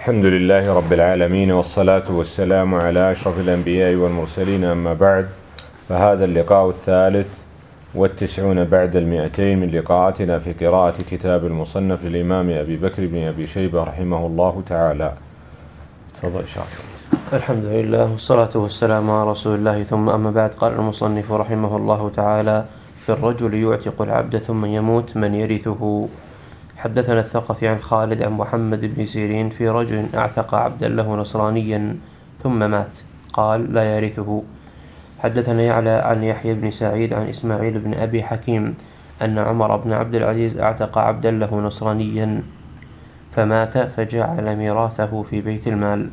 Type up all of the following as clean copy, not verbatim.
الحمد لله رب العالمين، والصلاة والسلام على أشرف الأنبياء والمرسلين، أما بعد، فهذا اللقاء 93 بعد 200 من لقاءاتنا في قراءة كتاب المصنف للإمام أبي بكر بن أبي شيبة رحمه الله تعالى. تفضل شاكر. الحمد لله والصلاة والسلام على رسول الله، ثم أما بعد. قال المصنف رحمه الله تعالى: في الرجل يعتق العبد ثم يموت من يرثه. حدثنا الثقفي عن خالد عن محمد بن سيرين في رجل اعتق عبدا له نصرانيا ثم مات، قال: لا يرثه. حدثنا يعلى عن يحيى بن سعيد عن إسماعيل بن أبي حكيم أن عمر بن عبد العزيز اعتق عبدا له نصرانيا فمات فجعل ميراثه في بيت المال.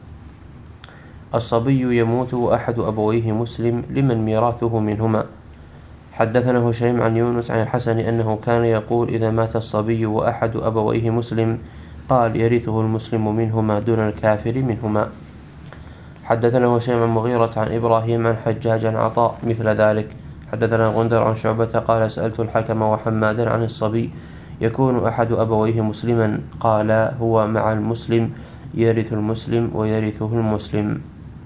الصبي يموت وأحد أبويه مسلم لمن ميراثه منهما. حدثنا هشيم عن يونس عن الحسن أنه كان يقول: إذا مات الصبي وأحد أبويه مسلم قال: يرثه المسلم منهما دون الكافر منهما. حدثنا هشيم عن مغيرة عن إبراهيم عن حجاج عن عطاء مثل ذلك. حدثنا غندر عن شعبة قال: سألت الحكم وحمادا عن الصبي يكون أحد أبويه مسلما، قال: هو مع المسلم يرث المسلم ويرثه المسلم.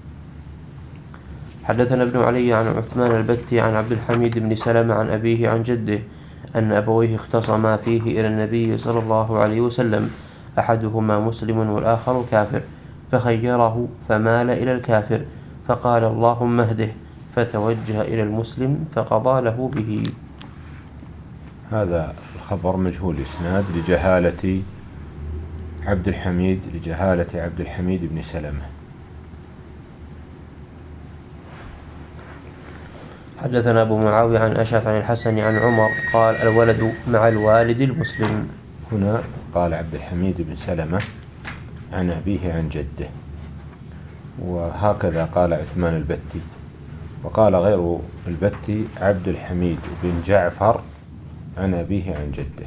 حدثنا ابن علي عن عثمان البتي عن عبد الحميد بن سلمة عن أبيه عن جده أن أبويه اختصما فيه إلى النبي صلى الله عليه وسلم، أحدهما مسلم والآخر كافر، فخيره فمال إلى الكافر، فقال: اللهم اهده، فتوجه إلى المسلم فقضى له به. هذا الخبر مجهول الإسناد لجهالة عبد الحميد بن سلمة. حدثنا أبو معاوية عن أشعث عن الحسن عن عمر قال: الولد مع الوالد المسلم. هنا قال عبد الحميد بن سلمة عن أبيه عن جده، وهكذا قال عثمان البتي، وقال غير البتي عبد الحميد بن جعفر عن أبيه عن جده.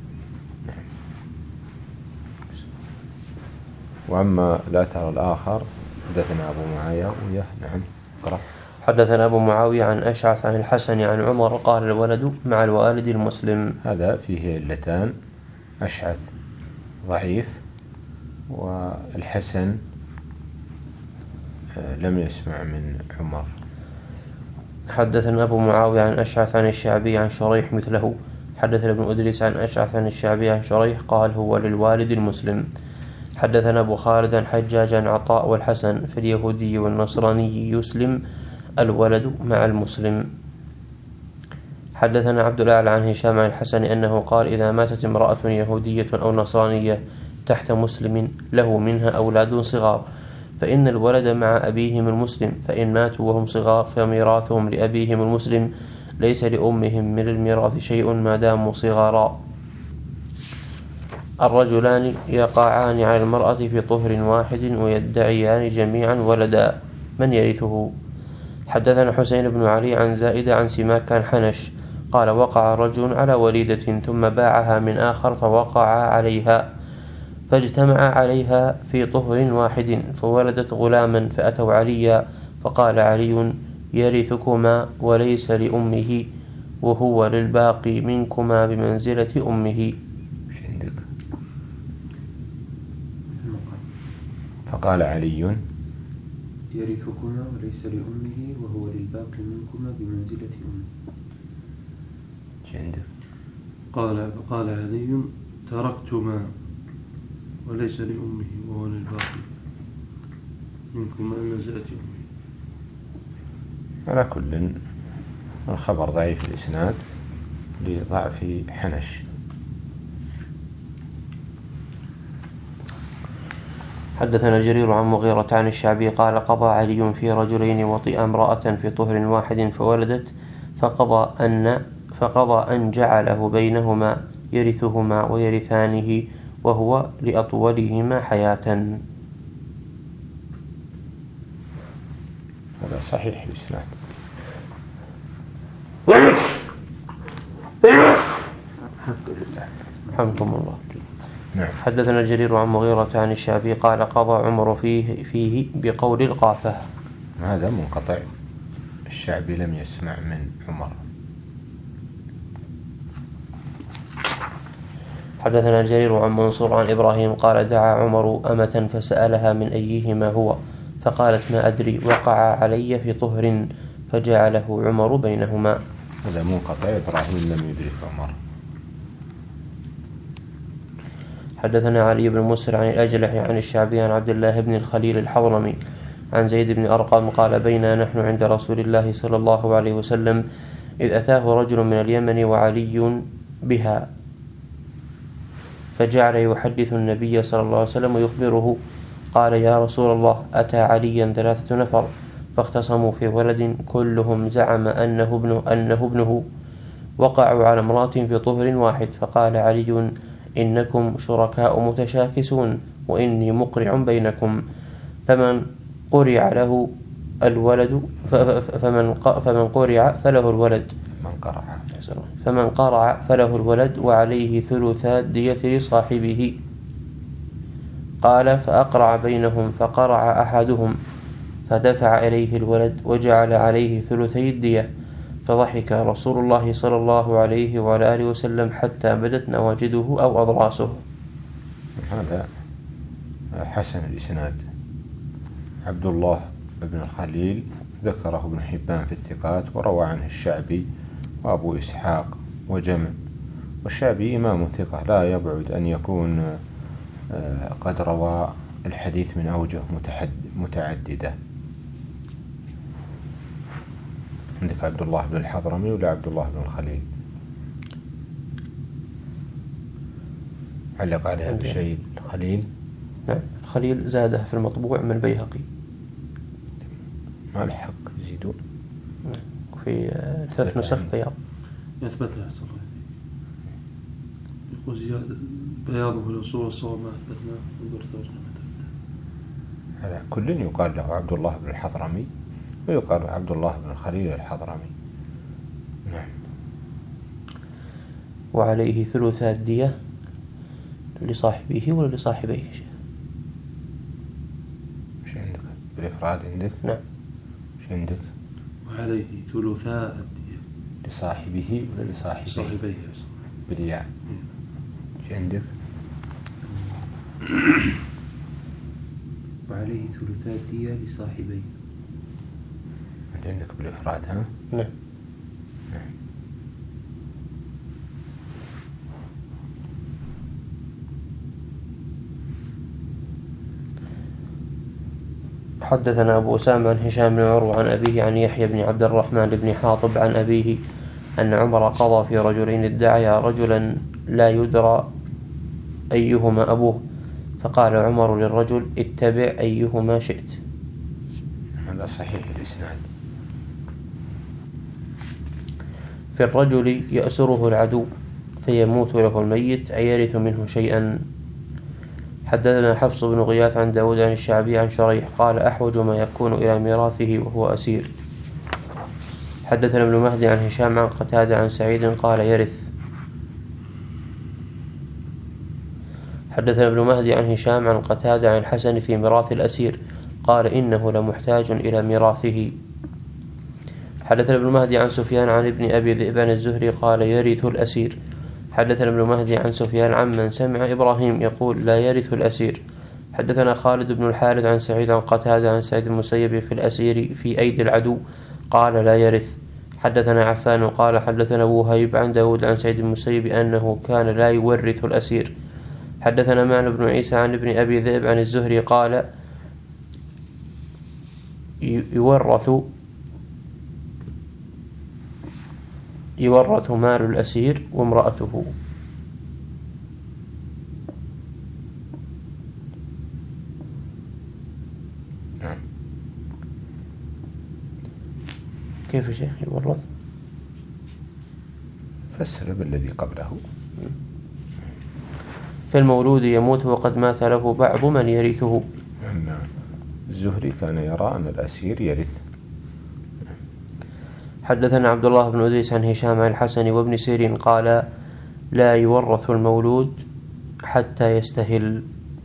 وأما الأثر الآخر حدثنا أبو معاوية. نعم، قرأ. حدثنا أبو معاوية عن أشعث عن الحسن عن عمر قال: الولد مع الوالد المسلم. هذا فيه علتان: أشعث ضعيف، والحسن لم يسمع من عمر. حدثنا أبو معاوية عن أشعث عن الشعبي عن شريح مثله. حدثنا ابن أدريس عن أشعث عن الشعبي عن شريح قال: هو للوالد المسلم. حدثنا أبو خالد عن حجاج عن عطاء والحسن: في اليهودي والنصراني يسلم الولد مع المسلم. حدثنا عبد الأعلى عن هشام عن الحسن أنه قال: إذا ماتت امرأة يهودية أو نصرانية تحت مسلم له منها أولاد صغار فإن الولد مع أبيهم المسلم، فإن ماتوا وهم صغار فميراثهم لأبيهم المسلم، ليس لأمهم من الميراث شيء ما داموا صغارا. الرجلان يقعان على المرأة في طهر واحد ويدعيان جميعا ولدا، من يرثه؟ حدثنا حسين بن علي عن زائدة عن سماك عن حنش قال: وقع رجل على وليدة ثم باعها من آخر فوقع عليها، فاجتمع عليها في طهر واحد فولدت غلاما، فأتوا عليا فقال علي: يرثكما وليس لأمه، وهو للباقي منكما بمنزلة أمه. فقال علي: يرثكما وليس لأمه، وهو للباقي منكما بمنزلة أمه. قال علي: تركتما وليس لأمه، وهو للباقي منكما بمنزلة أمه. على كل، الخبر ضعيف الإسناد لضعف حنش. حدثنا جرير عن مغيرة عن الشعبي قال: قضى علي في رجلين وطئ امرأة في طهر واحد فولدت، فقضى أن جعله بينهما يرثهما ويرثانه، وهو لأطولهما حياة. هذا صحيح الإسناد. الحمد لله. حمدكم الله. نعم. حدثنا جرير عن مغيرة عن الشعبي قال: قضى عمر فيه بقول القافة. هذا منقطع، الشعبي لم يسمع من عمر. حدثنا جرير عن منصور عن إبراهيم قال دعا عمر أمة فسألها من أيهما هو فقالت ما أدري وقع علي في طهر فجعله عمر بينهما. هذا منقطع، إبراهيم لم يدرك عمر. حدثنا علي بن مسر عن الأجلح عن الشعبي عن عبد الله بن الخليل الحضرمي عن زيد بن أرقم قال بينا نحن عند رسول الله صلى الله عليه وسلم إذ أتاه رجل من اليمن وعلي بها فجعل يحدث النبي صلى الله عليه وسلم ويخبره قال يا رسول الله أتى عليا 3 نفر فاختصموا في ولد كلهم زعم أنه ابنه وقعوا على امرأة في طهر واحد فقال علي إنكم شركاء متشاكسون وإني مقرع بينكم فمن قرع له الولد فمن قرع فله الولد فمن قرع فله الولد وعليه ثلثا الدية لصاحبه. قال فأقرع بينهم فقرع أحدهم فدفع إليه الولد وجعل عليه ثلثي الدية فضحك رسول الله صلى الله عليه وعلى آله وسلم حتى بدت نواجده أو أضراسه. هذا حسن الإسناد. عبد الله بن الخليل ذكره ابن حبان في الثقات وروى عنه الشعبي وأبو إسحاق وجمع، والشعبي إمام ثقة لا يبعد أن يكون قد روى الحديث من أوجه متعددة. عندك عبد الله بن الحضرمي ولا عبد الله بن الخليل؟ علق عليها بشيء الخليل؟ نعم الخليل زادها في المطبوع من البيهقي. ما الحق يزيدون في 3 نسخ بياض يثبت لها يقول زيادة بياضه في الأصول والصواب ما أثبتنا نقول توجنا على كل يقال له عبد الله بن الحضرمي ويقال عبد الله بن الخليل الحضرمي. نعم. وعليه ثلث الدية لصاحبه ولا لصاحبيه؟ مش عندك بالإفراد عندك؟ نعم. مش عندك؟ وعليه ثلثاء الدية لصاحبه ولا لصاحبيه؟ بالياء. مش عندك؟ وعليه ثلثاء الدية لصاحبيه. عندك بالإفراد ها؟ نعم. حدثنا أبو أسامة عن هشام بن عروة عن أبيه عن يحيى بن عبد الرحمن بن حاطب عن أبيه أن عمر قضى في رجلين ادعيا رجلا لا يدرى أيهما أبوه فقال عمر للرجل اتبع أيهما شئت. هذا صحيح الإسناد. في الرجل يأسره العدو فيموت له الميت أيرث منه شيئا. حدثنا حفص بن غياث عن داود عن الشعبي عن شريح قال أحوج ما يكون إلى ميراثه وهو أسير. حدثنا ابن مهدي عن هشام عن قتادة عن سعيد قال يرث. حدثنا ابن مهدي عن هشام عن قتادة عن الحسن في ميراث الأسير قال إنه لمحتاج إلى ميراثه. حدثنا ابن مهدي عن سفيان عن ابن أبي ذئبان الزهري قال يرث الأسير. حدثنا ابن مهدي عن سفيان عمن سمع إبراهيم يقول لا يرث الأسير. حدثنا خالد بن الحارث عن سعيد عن قتادة عن سعيد المسيب في الأسير في أيدي العدو قال لا يرث. حدثنا عفان قال حدثنا وهيب عن داود عن سعيد المسيب أنه كان لا يورث الأسير. حدثنا معن بن عيسى عن ابن أبي ذئب عن الزهري قال يورث مال الأسير وامرأته. نعم. كيف يا شيخ يورث؟ فسر بالذي قبله. في المولود يموت وقد مات له بعض من يرثه. نعم. الزهري كان يرى أن الأسير يرث. حدثنا عبد الله بن أدريس عن هشام عن الحسن وابن سيرين قال لا يورث المولود حتى يستهل.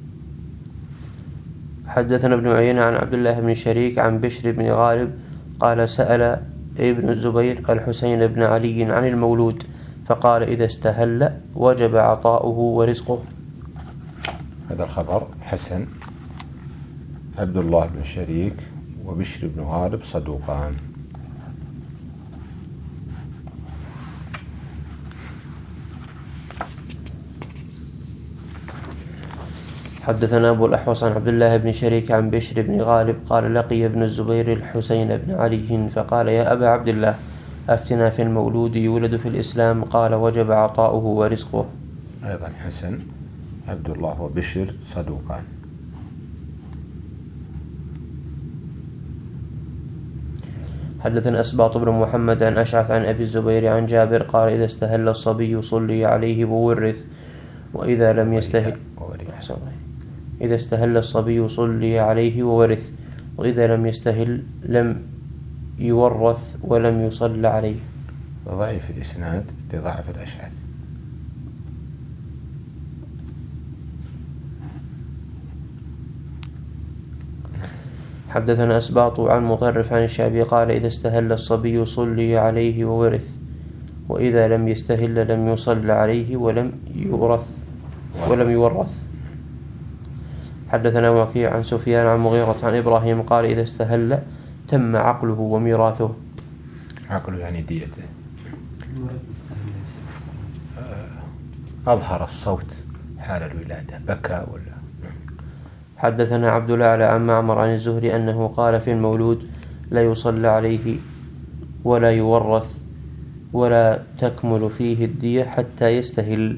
حدثنا ابن عيينة عن عبد الله بن شريك عن بشر بن غالب قال سأل ابن الزبير الحسين بن علي عن المولود فقال إذا استهل وجب عطاؤه ورزقه. هذا الخبر حسن. عبد الله بن شريك وبشر بن غالب صدوقان. حدثنا أبو الأحوص عن عبد الله بن شريك عن بشر بن غالب قال لقي ابن الزبير الحسين بن علي فقال يا أبا عبد الله أفتنا في المولود يولد في الإسلام قال وجب عطاؤه ورزقه. أيضا حسن. عبد الله وبشر صدوقان. حدثنا أسباط بن محمد عن أشعث عن أبي الزبير عن جابر قال إذا استهل الصبي صلي عليه وورث وإذا لم يستهل إذا استهل الصبي صلي عليه وورث وإذا لم يستهل لم يورث ولم يصلى عليه. ضعيف الإسناد لضعف الأشعث. حدثنا أسباط عن مطرف عن الشعبي قال إذا استهل الصبي صلي عليه وورث وإذا لم يستهل لم يصلى عليه ولم يورث. حدثنا وكيع عن سفيان عن مغيرة عن إبراهيم قال إذا استهل تم عقله وميراثه. عقله يعني ديته. أظهر الصوت حال الولادة بكى ولا. حدثنا عبد الأعلى عن معمر عن الزهري أنه قال في المولود لا يصلى عليه ولا يورث ولا تكمل فيه الدية حتى يستهل.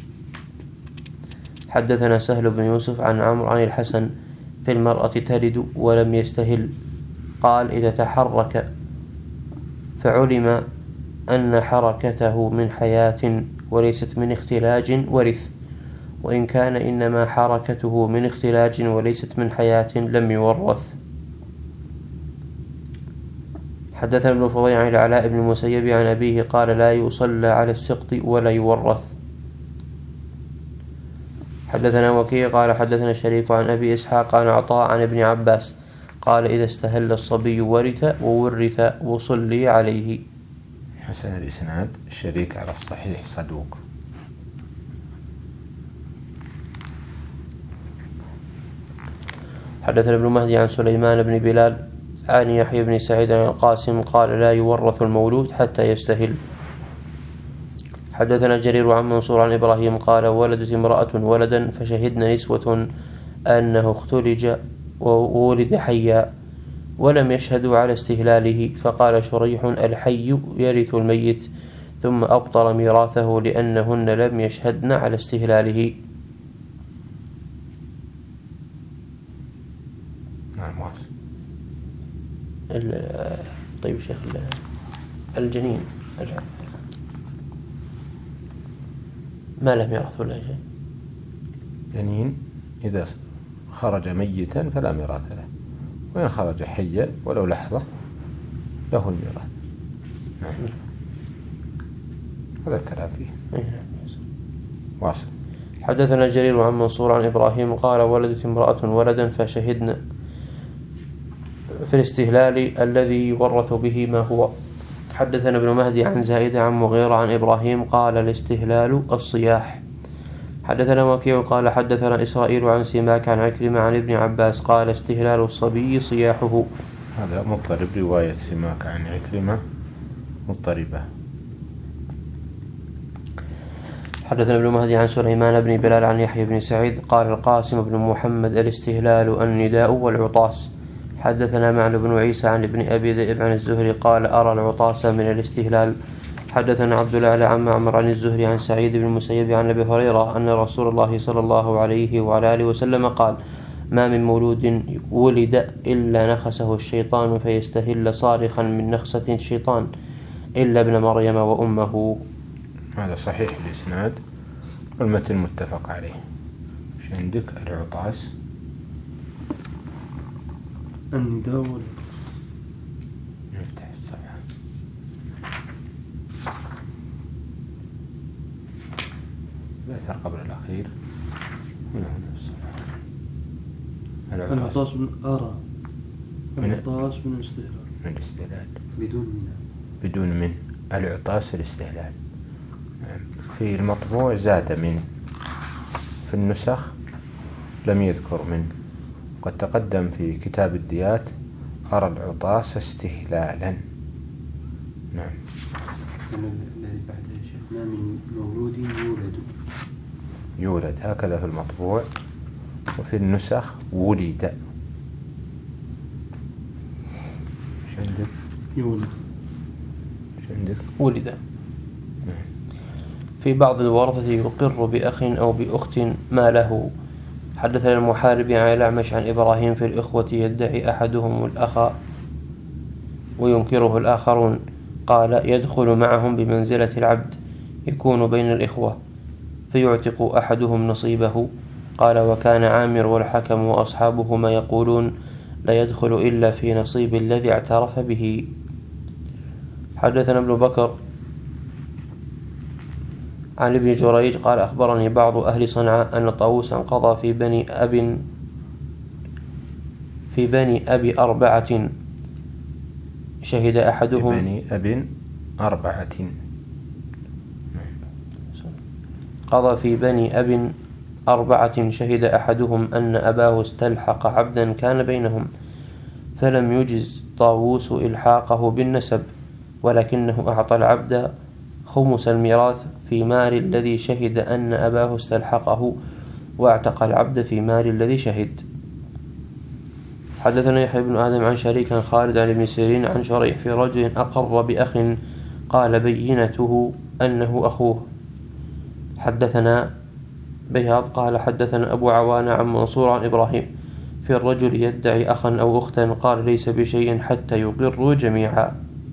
حدثنا سهل بن يوسف عن عمرو عن الحسن في المرأة تلد ولم يستهل قال إذا تحرك فعلم أن حركته من حياة وليست من اختلاج ورث وإن كان إنما حركته من اختلاج وليست من حياة لم يورث. حدثنا ابن فضيل عن العلاء بن المسيب عن أبيه قال لا يصلى على السقط ولا يورث. حدثنا وكيع قال حدثنا شريك عن أبي إسحاق عن عطاء عن ابن عباس قال إذا استهل الصبي ورث وورث وصلي عليه. حسن الإسناد. الشريك على الصحيح صدوق. حدثنا ابن مهدي عن سليمان بن بلال عن يحيى بن سعيد عن القاسم قال لا يورث المولود حتى يستهل. حدثنا جرير عن منصور عن إبراهيم قال ولدت امرأة ولدا فشهدنا نسوة أنه اختلج وولد حيا ولم يشهدوا على استهلاله فقال شريح الحي يرث الميت ثم أبطل ميراثه لأنهن لم يشهدن على استهلاله. نعم واصل. طيب شيخ الجنين ما له ميراث ولا شيء؟ جنين إذا خرج ميتا فلا ميراث له وإن خرج حيا ولو لحظة له الميراث. نعم. هذا الكلام فيه. واصل. حدثنا جرير عن منصور عن إبراهيم قال ولدت امرأة ولدا فشهدنا في الاستهلال الذي يورث به ما هو. حدثنا ابن مهدي عن زائدة عن مغيرة عن إبراهيم قال الاستهلال الصياح. حدثنا وكيع قال حدثنا إسرائيل عن سماك عن عكرمة عن ابن عباس قال استهلال الصبي صياحه. هذا مضطرب. رواية سماك عن عكرمة مضطربة. حدثنا ابن مهدي عن سليمان بن بلال عن يحيى بن سعيد قال القاسم بن محمد الاستهلال النداء والعطاس. حدثنا معن بن عيسى عن ابن أبي ذئب عن الزهري قال أرى العطاس من الاستهلال. حدثنا عبد الأعلى عن معمر عن الزهري عن سعيد بن المسيب عن أبي هريرة أن رسول الله صلى الله عليه وعلى آله وسلم قال ما من مولود ولد إلا نخسه الشيطان فيستهل صارخا من نخسة الشيطان إلا ابن مريم وأمه. هذا صحيح الإسناد والمتن متفق عليه. ايش عندك؟ العطاس النداء نفتح الصفحة. الأثر قبل الأخير من هنا الصفحة. العطاس من أرى. العطاس من الاستهلال. من الاستهلال بدون من. بدون من. العطاس الاستهلال. في المطبوع زاد من، في النسخ لم يذكر من. قد تقدم في كتاب الديات أرى العطاس استهلالا. نعم. الذي بعد شيخنا من مولود يولد هكذا في المطبوع، وفي النسخ ولد. ايش عندك؟ يولد. ايش عندك؟ ولد. في بعض الورثة يقر بأخ أو بأخت ما له. حدثنا المحاربي عن الأعمش عن إبراهيم في الإخوة يدعي أحدهم الأخ وينكره الآخرون، قال يدخل معهم بمنزلة العبد يكون بين الإخوة فيعتق أحدهم نصيبه. قال وكان عامر والحكم وأصحابهما يقولون لا يدخل إلا في نصيب الذي اعترف به. حدثنا ابن بكر عن ابن جريج قال أخبرني بعض أهل صنعاء أن طاووسا قضى في بني أبي أربعة شهد أحدهم قضى في بني أب 4 شهد أحدهم أن أباه استلحق عبدا كان بينهم، فلم يجز طاووس إلحاقه بالنسب، ولكنه أعطى العبد خمس الميراث في مال الذي شهد أن أباه استلحقه، واعتق العبد في مال الذي شهد. حدثنا يحيى بن آدم عن شريك خالد عن ابن سيرين عن شريح في رجل أقر بأخ قال بينته أنه أخوه. حدثنا بياض قال حدثنا أبو عوانة عن منصور عن إبراهيم في الرجل يدعي أخا أو أختا قال ليس بشيء حتى يقروا جميعا.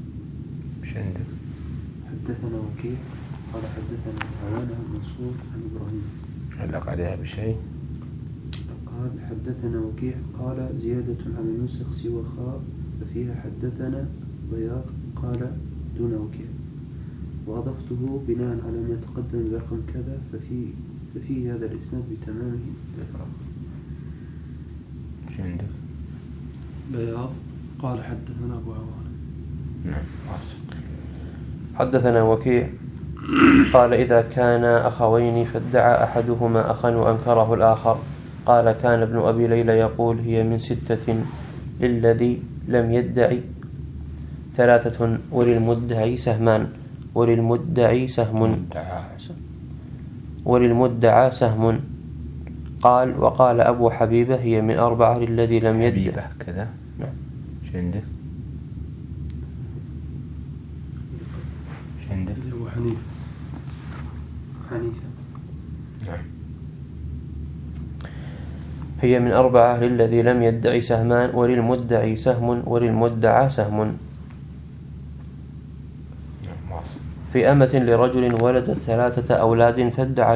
حدثنا وكيع قال حدثنا عوانة عن منصور عن إبراهيم. علق عليها بشيء. قال حدثنا وكيع قال زيادة على النسخ سوى خاء ففيها حدثنا بياض قال دون وكيع، وأضفته بناء على ما تقدم برقم كذا ففي هذا الإسناد بتمامه ذكره. شو عندك؟ بياض قال حدثنا أبو عوانة. نعم. حدثنا وكيع قال إذا كان أخوين فادعى أحدهما أخا وأنكره الآخر، قال كان ابن أبي ليلى يقول هي من 6 للذي لم يدعي 3 وللمدعي سهمان وللمدعى سهم. قال وقال أبو حبيبة هي من 4 للذي لم يدعي كذا. نعم. شو عندك؟ أبو حنيفة. نعم. هي من 4 للذي لم يدعي سهمان وللمدعي سهم وللمدعى سهم. في أمة لرجل ولدت 3 أولاد فادعى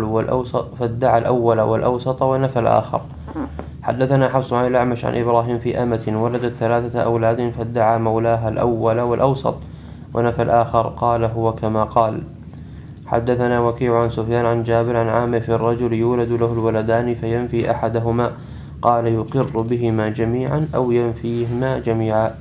الأول والأوسط ونفى الآخر. حدثنا حفص عن الأعمش عن إبراهيم في أمة ولدت 3 أولاد فادعى مولاها الأول والأوسط ونفى الآخر، قال هو كما قال. حدثنا وكيع عن سفيان عن جابر عن عامر في الرجل يولد له الولدان فينفي أحدهما، قال يقر بهما جميعا أو ينفيهما جميعا.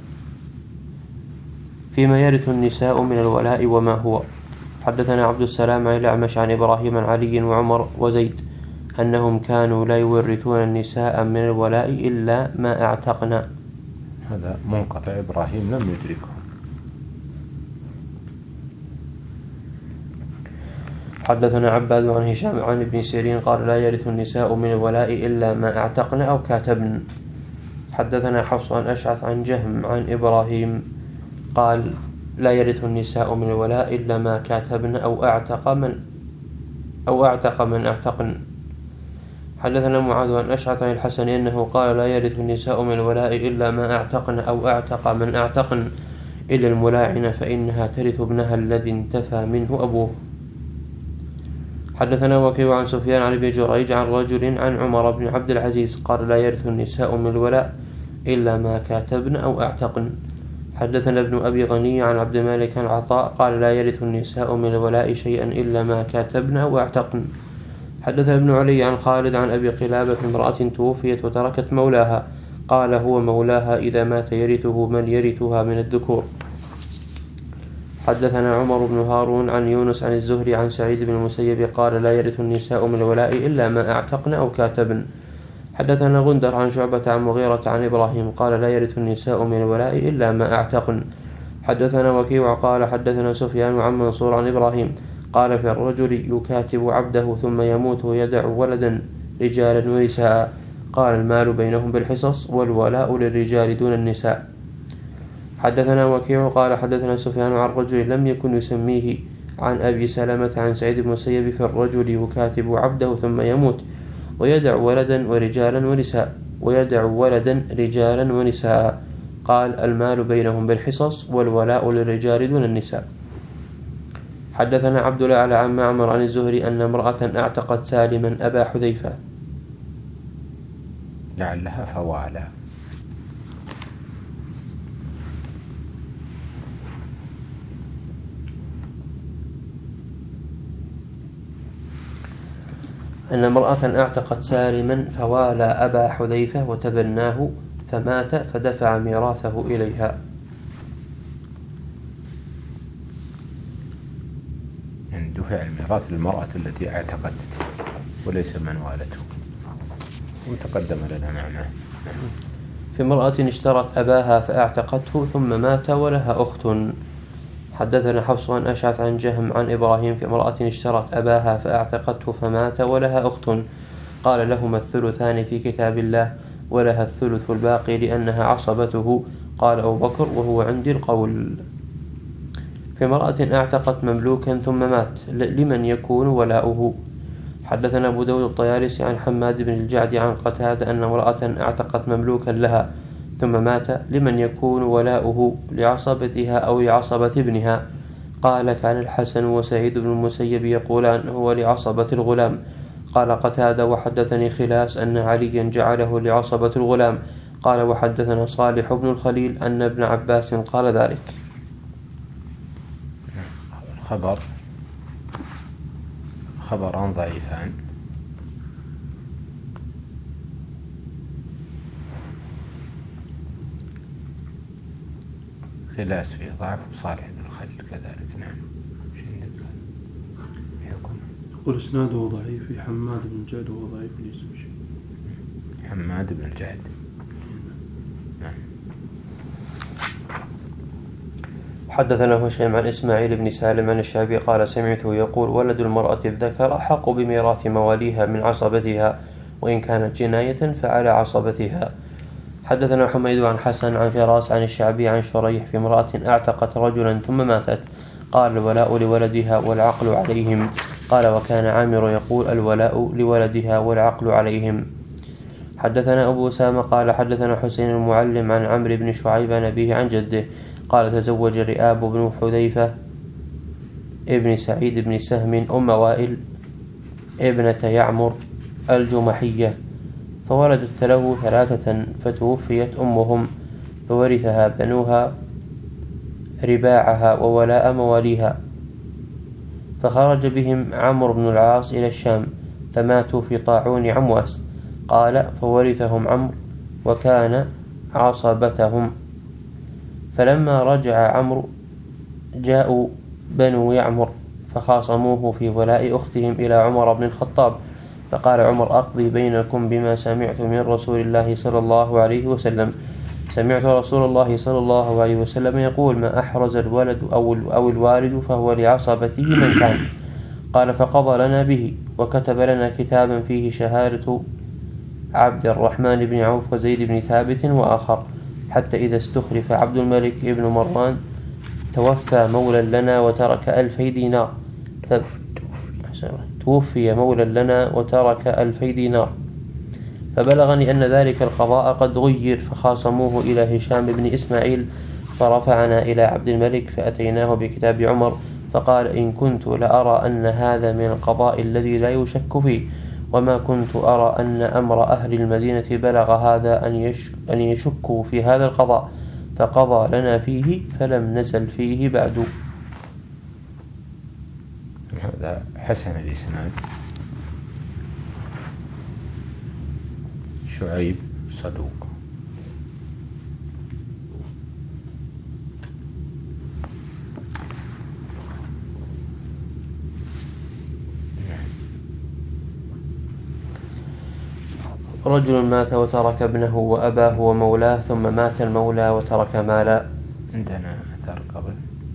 فيما يرث النساء من الولاء وما هو. حدثنا عبد السلام عن الأعمش عن إبراهيم عن علي وعمر وزيد أنهم كانوا لا يورثون النساء من الولاء إلا ما اعتقنا. هذا منقطع، إبراهيم لم يدركه. حدثنا عباد عن هشام عن ابن سيرين قال لا يرث النساء من الولاء إلا ما اعتقن أو كاتبن. حدثنا حفص عن أشعث عن جهم عن إبراهيم قال لا يرث النساء من الولاء إلا ما كاتبن أو أعتق من اعتقن. حدثنا معاذ عن أشعث عن الحسن أنه قال لا يرث النساء من الولاء إلا ما اعتقن أو أعتق من اعتقن إلا الملاعنة فإنها ترث ابنها الذي انتفى منه أبوه. حدثنا وكيع عن سفيان عن ابن جريج عن رجل عن عمر بن عبد العزيز قال لا يرث النساء من الولاء إلا ما كاتبن أو اعتقن. حدثنا ابن أبي غني عن عبد الملك عن عطاء قال لا يرث النساء من الولاء شيئا إلا ما كاتبن أو اعتقن. حدثنا ابن علي عن خالد عن أبي قلابة امرأة توفيت وتركت مولاها، قال هو مولاها إذا مات يرثه من يرثها من الذكور. حدثنا عمر بن هارون عن يونس عن الزهري عن سعيد بن المسيب قال لا يرث النساء من الولاء إلا ما أعتقن أو كاتبن. حدثنا غندر عن شعبة عن مغيرة عن إبراهيم قال لا يرث النساء من الولاء إلا ما أعتقن. حدثنا وكيع قال حدثنا سفيان عن منصور عن إبراهيم قال في الرجل يكاتب عبده ثم يموت ويدع ولدا رجالا ونساء قال المال بينهم بالحصص والولاء للرجال دون النساء. حدثنا وكيع قال حدثنا سفيان عن رجل لم يكن يسميه عن أبي سلمة عن سعيد بن المسيب في الرجل يكاتب عبده ثم يموت ويدع ولدا رجالا ونساء قال المال بينهم بالحصص والولاء للرجال دون النساء. حدثنا عبد الأعلى عن معمر عن الزهري أن امرأة اعتقت سالما أبا حذيفة لعلها فوالا. أن امرأة اعتقت سالما فوالى أبا حذيفة وتبناه فمات فدفع ميراثه إليها. يعني دفع الميراث للمرأة التي اعتقت وليس من والته، وتقدم لنا معناه. في امرأة اشترت أباها فاعتقته ثم مات ولها أخت. حدثنا حفص عن أشعث عن جهم عن إبراهيم في امرأة اشترت أباها فاعتقته فمات ولها أخت قال لهما الثلثان في كتاب الله ولها الثلث الباقي لأنها عصبته قال أبو بكر وهو عندي القول. في امرأة اعتقت مملوكا ثم مات لمن يكون ولاؤه. حدثنا أبو داود الطيالسي عن حماد بن الجعد عن قتادة أن امرأة اعتقت مملوكا لها ثم مات لمن يكون ولاؤه لعصبتها أو لعصبة ابنها. قال كان الحسن وسعيد بن المسيب يقولان هو لعصبة الغلام. قال قتادة وحدثني خلاس أن عليا جعله لعصبة الغلام. قال وحدثنا صالح بن الخليل أن ابن عباس قال ذلك. خبران ضعيفان. خلاس فيه ضعف وصالح بن الخليل كذلك. نعم. يقول اسناده ضعيف في حماد بن الجعد وهو ضعيف ليس بشيء. حماد بن الجعد. نعم. حدثنا هشيم عن إسماعيل بن سالم عن الشعبي قال سمعته يقول ولد المرأة الذكر أحق بميراث مواليها من عصبتها وإن كانت جناية فعلى عصبتها. حدثنا حميد عن حسن عن فراس عن الشعبي عن شريح في امرأة اعتقت رجلا ثم ماتت قال الولاء لولدها والعقل عليهم. قال وكان عامر يقول الولاء لولدها والعقل عليهم. حدثنا أبو أسامة قال حدثنا حسين المعلم عن عمرو بن شعيب عن أبيه عن جده قال تزوج رئاب بن حذيفة ابن سعيد بن سهم أم وائل ابنة يعمر الجمحية فولدت له 3 فتوفيت أمهم فورثها بنوها رباعها وولاء مواليها. فخرج بهم عمرو بن العاص إلى الشام فماتوا في طاعون عمواس. قال فورثهم عمرو وكان عصبتهم. فلما رجع عمرو جاءوا بنو يعمر فخاصموه في ولاء أختهم إلى عمر بن الخطاب فقال عمر أقضي بينكم بما سمعت من رسول الله صلى الله عليه وسلم. سمعت رسول الله صلى الله عليه وسلم يقول ما أحرز الولد أو الوالد فهو لعصبته من كان. قال فقضى لنا به وكتب لنا كتابا فيه شهادة عبد الرحمن بن عوف وزيد بن ثابت وآخر حتى إذا استخلف عبد الملك ابن مروان توفى مولى لنا وترك 2000 دينار توفي مولى لنا وترك 2000 دينار فبلغني أن ذلك القضاء قد غير فخاصموه إلى هشام بن إسماعيل فرفعنا إلى عبد الملك فأتيناه بكتاب عمر فقال إن كنت لأرى أن هذا من القضاء الذي لا يشك فيه وما كنت أرى أن أمر أهل المدينة بلغ هذا أن يشكوا في هذا القضاء فقضى لنا فيه فلم نزل فيه بعد. هذا حسن الإسناد. شعيب صدوق. رجل مات وترك ابنه وأباه ومولاه ثم مات المولى وترك مالا. عندنا أثر قبل.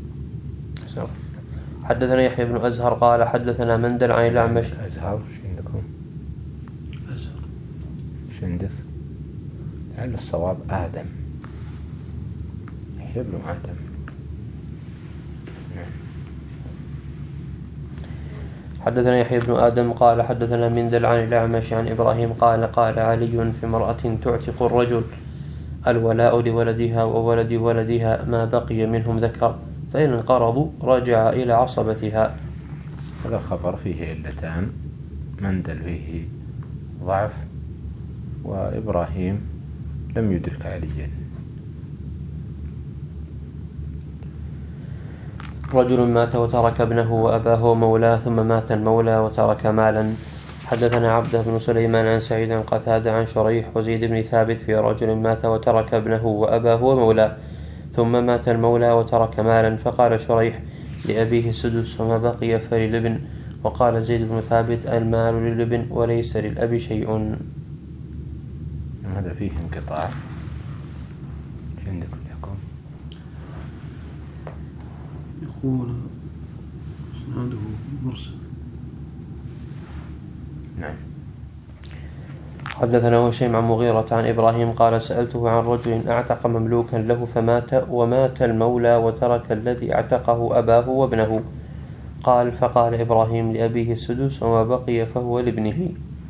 حدثنا يحيى بن أزهر قال حدثنا مندل عن الأعمش. أزهر شو عندكم؟ أزهر شو عندك؟ لعل الصواب آدم، يحيى بن آدم. حدثنا يحيى بن آدم قال حدثنا مندل عن الأعمش عن إبراهيم قال قال علي في امرأة تعتق الرجل الولاء لولدها وولد ولدها ما بقي منهم ذكر فإن انقرضوا رجع إلى عصبتها. هذا الخبر فيه علتان، مندل فيه ضعف، وإبراهيم لم يدرك عليا. رجل مات وترك ابنه وأباه ومولاه ثم مات المولى وترك مالا. حدثنا عبده بن سليمان عن سعيد عن قتادة عن شريح وزيد بن ثابت في رجل مات وترك ابنه وأباه ومولاه ثم مات المولى وترك مالا. فقال شريح لأبيه السدس وما بقي فللابن. وقال زيد بن ثابت المال للابن وليس للأب شيء. هذا فيه انقطاع. شو عندكم يحكم؟ يقول إسناده مرسل. نعم. حدثنا هشيم عن مغيرة عن إبراهيم قال سألته عن رجل أعتق مملوكا له فمات ومات المولى وترك الذي اعتقه أباه وابنه. قال فقال إبراهيم لأبيه السدس وما بقي فهو لابنه.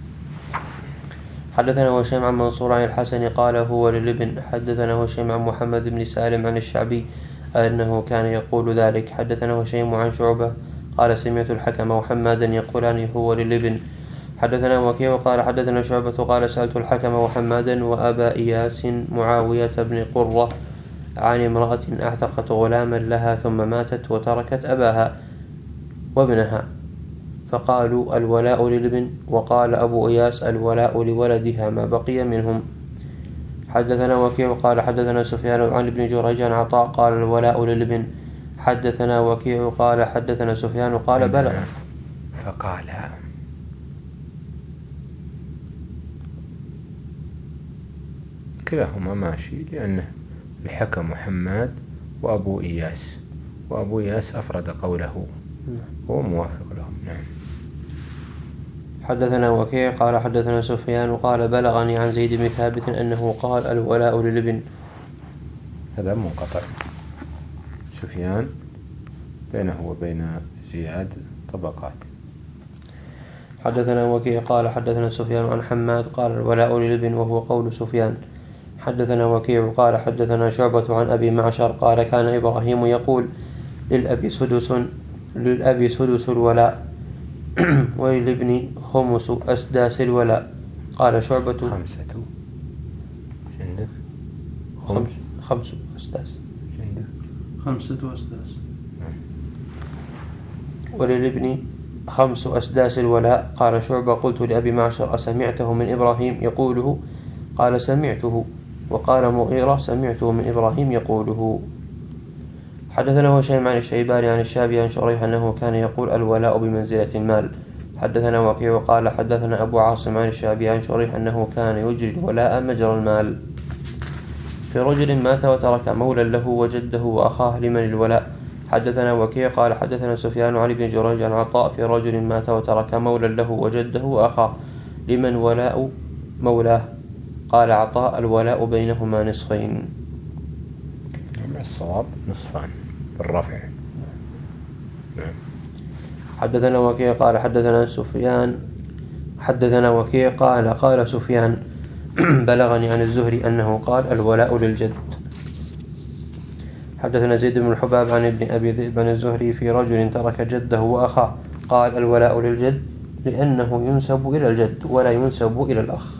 حدثنا هشيم عن منصور عن الحسن قال هو للابن. حدثنا هشيم عن محمد بن سالم عن الشعبي أنه كان يقول ذلك. حدثنا هشيم عن شعبة قال سمعت الحكم وحمادا يقولان هو للابن. حدثنا وكيع قال حدثنا شعبة قال سألت الحكم وحمادا وأبا إياس معاوية بن قرة عن امرأة اعتقت غلاما لها ثم ماتت وتركت أباها وابنها فقالوا الولاء للابن. وقال أبو إياس الولاء لولدها ما بقي منهم. حدثنا وكيع قال حدثنا سفيان عن ابن جريج عن عطاء قال الولاء للابن. حدثنا وكيع قال حدثنا سفيان قال بلى. فقال كلاهما ماشي، لأنه الحكم محمد وأبو إياس، وأبو إياس أفرد قوله هو موافق لهم. نعم. حدثنا وكيع قال حدثنا سفيان قال بلغني عن زيد بن ثابت أنه قال الولاء للابن. هذا منقطع. سفيان بينه وبين زياد طبقات. حدثنا وكيع قال حدثنا سفيان عن حماد قال الولاء للابن وهو قول سفيان. حدثنا وكيع قال حدثنا شعبة عن أبي معشر قال كان إبراهيم يقول للأب سدس الولاء وللابن خمس أسداس الولاء. قال شعبة خمس أسداس خمسة أسداس وللابن 5 أسداس الولاء. قال شعبة قلت لأبي معشر أسمعته من إبراهيم يقوله؟ قال سمعته. وقال مغيرة سمعته من إبراهيم يقوله. حدثنا هشيم عن الشيباني عن الشعبي عن شريح أنه كان يقول الولاء بمنزلة المال. حدثنا وكيع قال حدثنا أبو عاصم عن الشعبي عن شريح أنه كان يجري الولاء مجرى المال. في رجل مات وترك مولا له وجده وأخاه لمن الولاء. حدثنا وكيع قال حدثنا سفيان عن ابن جريج عن عطاء في رجل مات وترك مولا له وجده وأخاه لمن ولاء مولاه. قال عطاء الولاء بينهما نصفين. الصواب نصفان بالرفع. حدثنا وكيع قال حدثنا وكيع قال سفيان بلغني عن الزهري أنه قال الولاء للجد. حدثنا زيد بن الحباب عن ابن أبي ذئب عن الزهري في رجل ترك جده وأخاه قال الولاء للجد لأنه ينسب إلى الجد ولا ينسب إلى الأخ.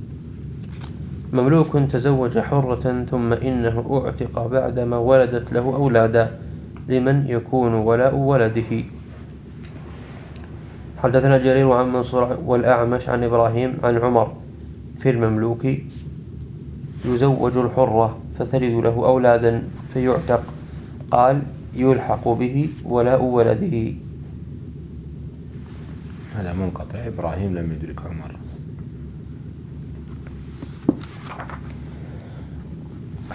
مملوك تزوج حرة ثم إنه أعتق بعدما ولدت له أولادا لمن يكون ولاء ولده. حدثنا جرير عن منصور والأعمش عن إبراهيم عن عمر في المملوك يزوج الحرة فتلد له أولادا فيعتق. قال يلحق به ولاء ولده. هذا منقطع. إبراهيم لم يدرك عمر.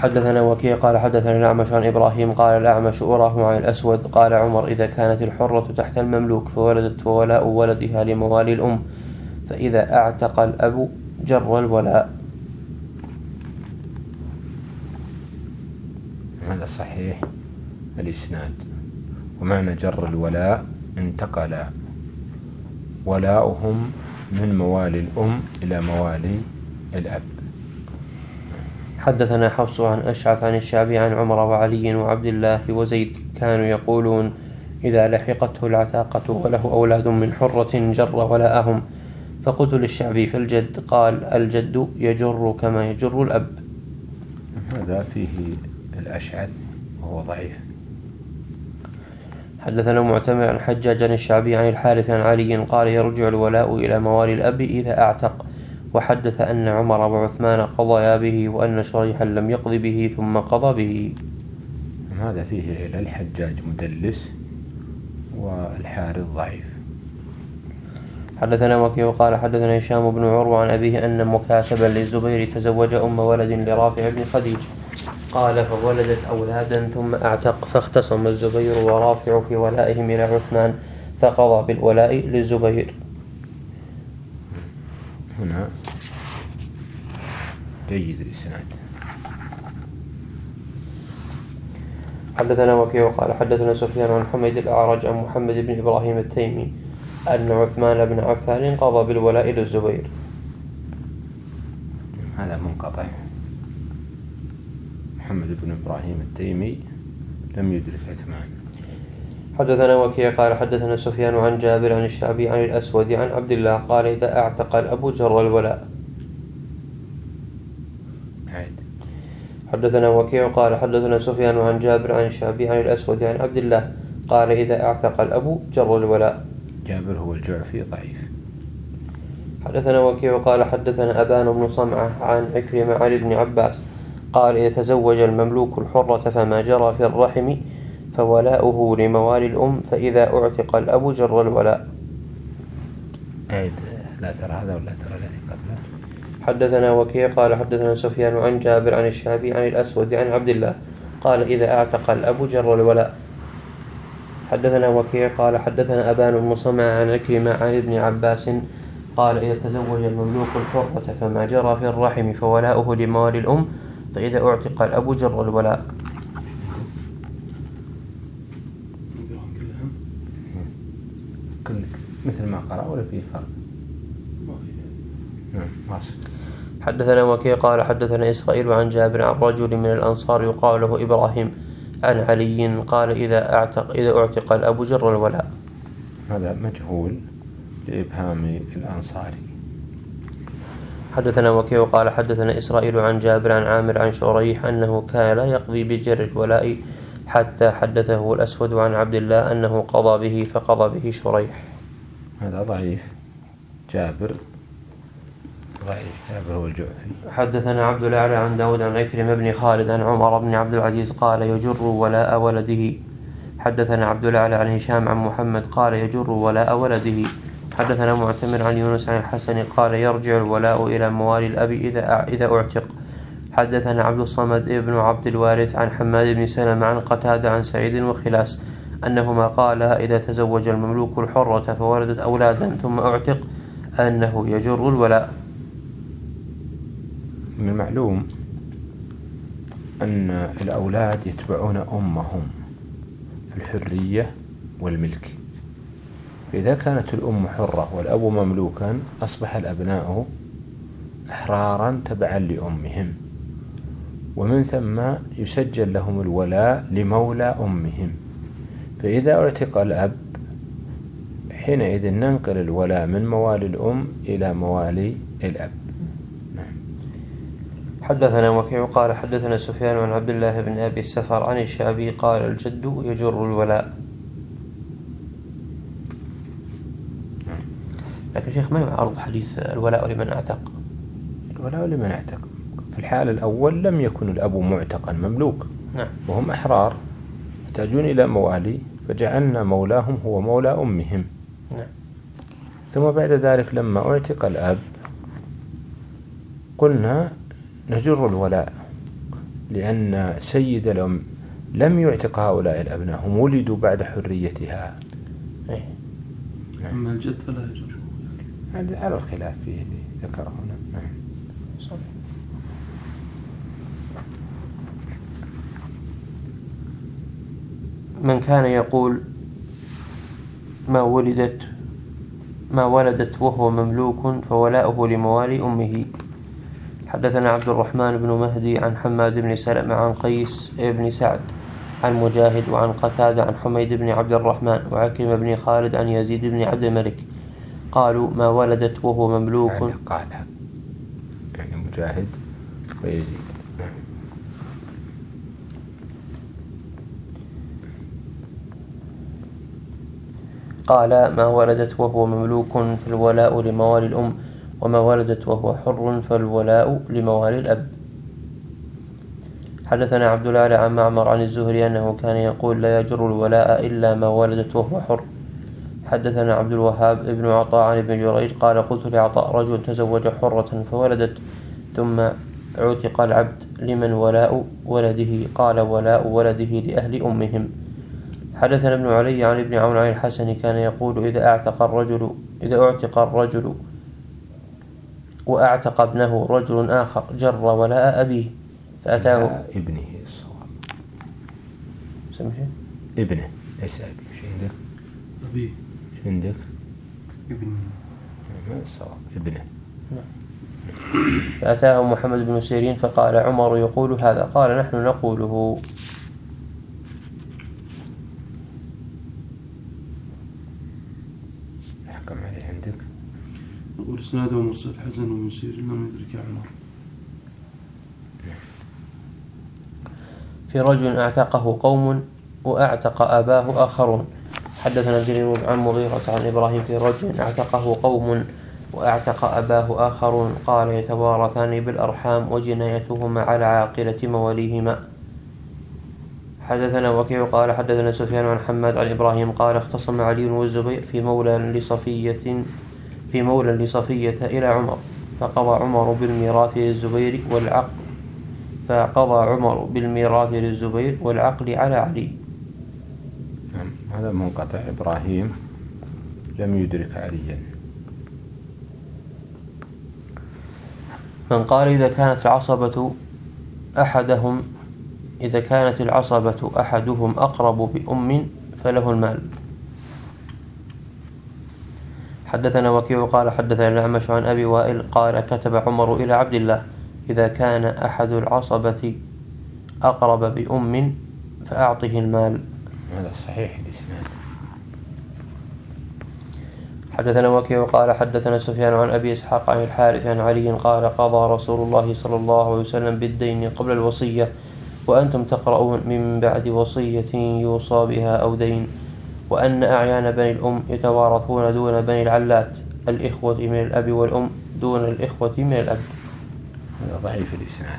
حدثنا وكيع قال حدثنا الأعمش عن إبراهيم قال الأعمش أراه عن الأسود قال عمر إذا كانت الحرة تحت المملوك فولدت فولاء ولدها لموالي الأم، فإذا أعتق الأب جر الولاء. هذا صحيح الإسناد. ومعنى جر الولاء انتقل ولاؤهم من موالي الأم إلى موالي الأب. حدثنا حفص عن أشعث عن الشعبي عن عمر وعلي وعبد الله وزيد كانوا يقولون إذا لحقته العتاقة وله أولاد من حرة جر ولاءهم، فقلت للشعبي فالجد؟ قال الجد يجر كما يجر الأب. هذا فيه الأشعث وهو ضعيف. حدثنا معتمر عن حجاج عن الشعبي عن الحارث عن علي قال يرجع الولاء إلى موالي الأب إذا أعتق، وحدث أن عمر وعثمان قضيا به وأن شريحا لم يقض به ثم قضى به. هذا فيه إلى الحجاج مدلس والحارث ضعيف. حدثنا وكيع قال حدثنا هشام بن عروة عن أبيه أن مكاتبا للزبير تزوج أم ولد لرافع بن خديج قال فولدت أولادا ثم أعتق، فاختصم الزبير ورافع في ولائهم إلى عثمان فقضى بالولاء للزبير. هنا جيد الإسناد. حدثنا وكيع قال حدثنا سفيان عن حميد الأعرج عن محمد بن إبراهيم التيمي أن عثمان بن عفان قضى بالولاء للزبير. هذا منقطع. محمد بن إبراهيم التيمي لم يدرك عثمان. حدثنا وكيع قال حدثنا سفيان عن جابر عن الشعبي عن الأسود عن عبد الله قال إذا أعتق الأب جر الولاء. حدثنا وكيع قال حدثنا سفيان عن جابر عن الشعبي عن الأسود عن عبد الله قال إذا أعتق الأب جر الولاء. جابر هو الجعفي ضعيف. حدثنا وكيع قال حدثنا أبان بن صمعة عن عكرمة عن ابن عباس قال إذا تزوج المملوك الحرة فما جرى في الرحم فولاؤه لموالي الأم، فإذا أعتق الأب جر الولاء. لا ترى هذا ولا ترى الذي قبله. حدثنا وكيع قال حدثنا سفيان عن جابر عن الشعبي عن الأسود عن عبد الله قال إذا أعتق الأب جر الولاء. حدثنا وكيع قال حدثنا أبان بن صمعة عن عكرمة عن ابن عباس قال إذا تزوج المملوك الحرة فما جرى في الرحم فولاؤه لموالي الأم، فإذا أعتق الأب جر الولاء. مثل ما قرأ ولا فيه فرق؟ حدثنا وكيع قال حدثنا إسرائيل عن جابر عن رجل من الأنصار يقال له إبراهيم عن علي قال إذا أعتق الأب جر الولاء. هذا مجهول لإبهام الأنصاري. حدثنا وكيع قال حدثنا إسرائيل عن جابر عن عامر عن شريح أنه كان لا يقضي بجر الولاء حتى حدثه الأسود عن عبد الله أنه قضى به فقضى به شريح. هذا ضعيف. جابر ضعيف. جابر هو الجعفي. حدثنا عبد الأعلى عن داود عن عكرمة بن خالد عن عمر بن عبد العزيز قال يجر ولاء ولده. حدثنا عبد الأعلى عن هشام عن محمد قال يجر ولاء ولده. حدثنا معتمر عن يونس عن الحسن قال يرجع الولاء إلى موالي الأب إذا أعتق. حدثنا عبد الصمد ابن عبد الوارث عن حماد بن سلمة عن قتادة عن سعيد وخلاس أنهما قالا إذا تزوج المملوك الحرة فولدت أولادا ثم أعتق أنه يجر الولاء. من المعلوم أن الأولاد يتبعون أمهم الحرية والملك، فإذا كانت الأم حرة والأب مملوكا أصبح الأبناء أحرارا تبعا لأمهم، ومن ثم يسجل لهم الولاء لمولى أمهم. فإذا اعتق الأب حينئذ ننقل الولاء من موالي الأم إلى موالي الأب. حدثنا وكيع قال حدثنا سفيان عن عبد الله بن أبي السفر عن الشعبي قال الجد يجر الولاء. لكن شيخ ما يعارض حديث الولاء لمن أعتق. الولاء لمن أعتق في الحال الأول لم يكن الأب معتقا مملوك، نعم، وهم أحرار يحتاجون إلى موالي، فجعلنا مولاهم هو مولى أمهم. نعم. ثم بعد ذلك لما اعتق الأب قلنا نجر الولاء لأن سيد الأم لم يعتق هؤلاء الأبناء، هم ولدوا بعد حريتها. أما الجد فلا يجوز. على الخلاف فيه اللي ذكره هنا. من كان يقول ما ولدت وهو مملوك فولاؤه لموالي أمه. حدثنا عبد الرحمن بن مهدي عن حماد بن سلمة عن قيس بن سعد عن مجاهد وعن قتادة عن حميد بن عبد الرحمن وعكرمة بن خالد عن يزيد بن عبد الملك قالوا ما ولدت وهو مملوك. قال يعني مجاهد ويزيد. قال ما ولدت وهو مملوك فالولاء لموالي الأم، وما ولدت وهو حر فالولاء لموالي الأب. حدثنا عبد الأعلى عن معمر عن الزهري أنه كان يقول لا يجر الولاء إلا ما ولدت وهو حر. حدثنا عبد الوهاب ابن عطاء عن ابن جريج قال قلت لعطاء رجل تزوج حرة فولدت ثم عتق العبد لمن ولاء ولده؟ قال ولاء ولده لأهل أمهم. حدثنا ابن علي عن ابن عون عن الحسن كان يقول إذا أعتق الرجل وأعتق ابنه رجل آخر جر ولاء أبيه فأتاه ابنه الصواب. سمشي ابنه ليس ابنه. شو عندك؟ أبيه. شو عندك؟ ابنه. ما الصواب ابنه. فأتاه محمد بن سيرين فقال عمر يقول هذا، قال نحن نقوله. احكم عليه عندك. نقول اسناده مرسل حسن ومن سيرين لم يدرك عمر. في رجل اعتقه قوم وأعتق أباه آخرون. حدثنا جرير عن مغيرة عن إبراهيم في رجل اعتقه قوم وأعتق أباه آخرون قال يتوارثان بالأرحام وجنايتهما على عاقلة مواليهما. حدثنا وكيع قال حدثنا سفيان عن حماد عن إبراهيم قال اختصم علي والزبير في مولى لصفية إلى عمر فقضى عمر بالميراث للزبير والعقل على علي. هذا منقطع. إبراهيم لم يدرك عليا. من قال إذا كانت العصبة أحدهم أقرب بأم فله المال. حدثنا وكيع قال حدثنا الأعمش عن أبي وائل قال كتب عمر إلى عبد الله إذا كان أحد العصبة أقرب بأم فأعطه المال. هذا صحيح الإسناد. حدثنا وكيع قال حدثنا سفيان عن أبي إسحاق عن الحارث عن علي قال قضى رسول الله صلى الله عليه وسلم بالدين قبل الوصية وأنتم تقرؤون من بعد وصية يوصى بها أو دين، وأن أعيان بني الأم يتوارثون دون بني العلات، الإخوة من الأب والأم دون الإخوة من الأب. هذا ضعيف الإسناد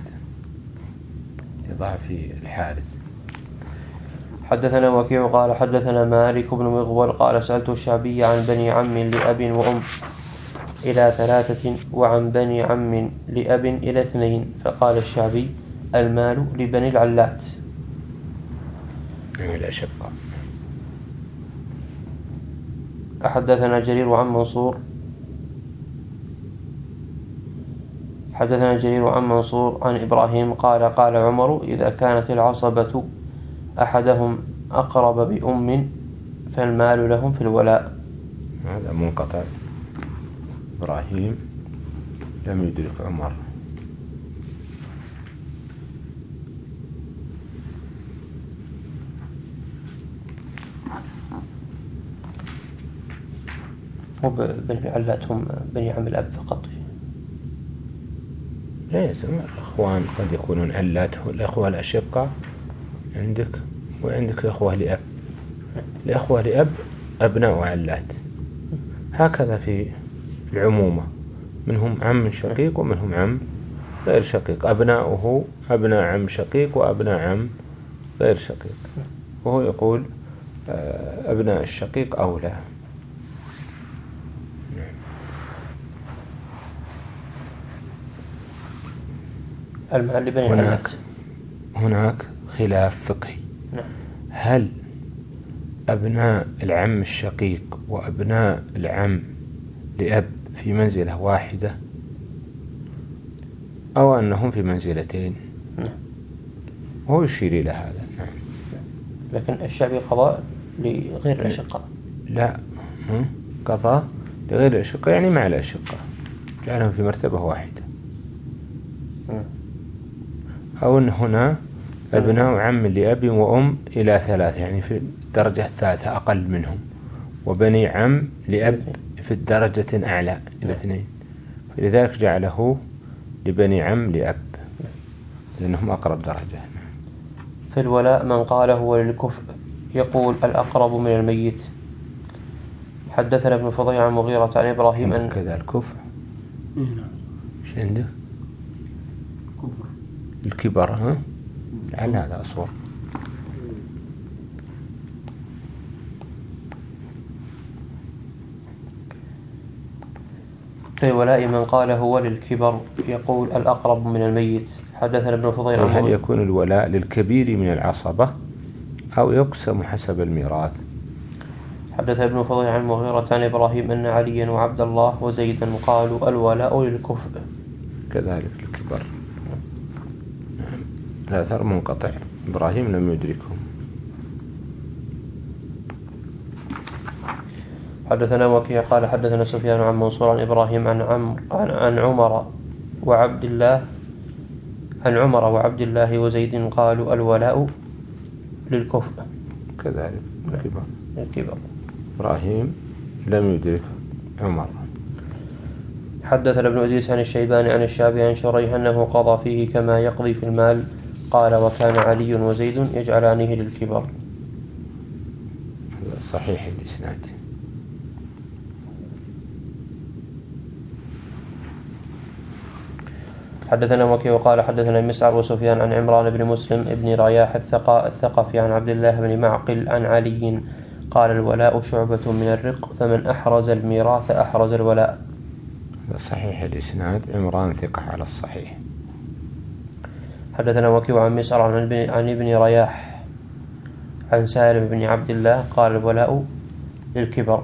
لضعف الحارث. حدثنا وكيع قال حدثنا مالك بن مغول قال سألت الشعبي عن بني عم لأب وأم إلى 3 وعن بني عم لأب إلى 2 فقال الشعبي المال لبني العلات. لا شك. حدثنا جرير عن منصور عن إبراهيم قال عمر إذا كانت العصبة أحدهم أقرب بأم فالمال لهم في الولاء. هذا منقطع. إبراهيم لم يدرك عمر. وبني العلات هم بني عم الأب فقط. لا يلزم. الأخوان قد يكونون علات. الأخوة الأشقة عندك وعندك الأخوة لأب. الأخوة لأب أبناء علات. هكذا في العمومة منهم عم شقيق ومنهم عم غير شقيق. أبناؤه أبناء عم شقيق وأبناء عم غير شقيق. وهو يقول أبناء الشقيق أولى. المال لبني العلات. هناك خلاف فقهي. هل أبناء العم الشقيق وأبناء العم لأب في منزلة واحدة أو أنهم في منزلتين؟ هو يشير إلى هذا. نعم. لكن الشعبي قضاء لغير الأشقاء. لا، قضاء لغير الأشقاء يعني مع الأشقاء، جعلهم في مرتبة واحدة. أو أن هنا أبناء عم لأب وأم إلى 3، يعني في الدرجة الثالثة أقل منهم، وبني عم لأب في الدرجة أعلى إلى 2، فلذلك جعله لبني عم لأب لأنهم أقرب درجة. في الولاء من قال هو للكفء يقول الأقرب من الميت. حدثنا ابن فضيل عن مغيرة عن إبراهيم أن كذا الكفء. نعم. إيش عندك؟ الكبر. ها؟ لعل هذا أصور. في الولاء من قال هو للكبر يقول الأقرب من الميت. حدثنا ابن فضيل عن هل يكون الولاء للكبير من العصبة أو يقسم حسب الميراث؟ حدث ابن فضيل عن مغيرة عن إبراهيم أن عليا وعبد الله وزيدا قالوا الولاء للكفء كذلك الكبر. الأثر منقطع، إبراهيم لم يدركهم. حدثنا وكيع قال حدثنا سفيان عن منصور عن إبراهيم عن عمر وعبد الله وزيد قالوا الولاء للكفء كذلك الكبر. إبراهيم لم يدرك عمر. حدثنا ابن أديس عن الشيباني عن الشعبي عن شريح أنه قضى فيه كما يقضي في المال. قال وكان علي وزيد يجعلانه للكبر. صحيح الإسناد. حدثنا وكيع وقال حدثنا مسعر وسفيان عن عمران بن مسلم ابن رياح الثقفي عن عبد الله بن معقل عن علي قال الولاء شعبة من الرق فمن أحرز الميراث أحرز الولاء. صحيح الإسناد. عمران ثقة على الصحيح. حدثنا وكيع عن مسعر عن ابن رياح عن سالم بن عبد الله قال الولاء للكبر.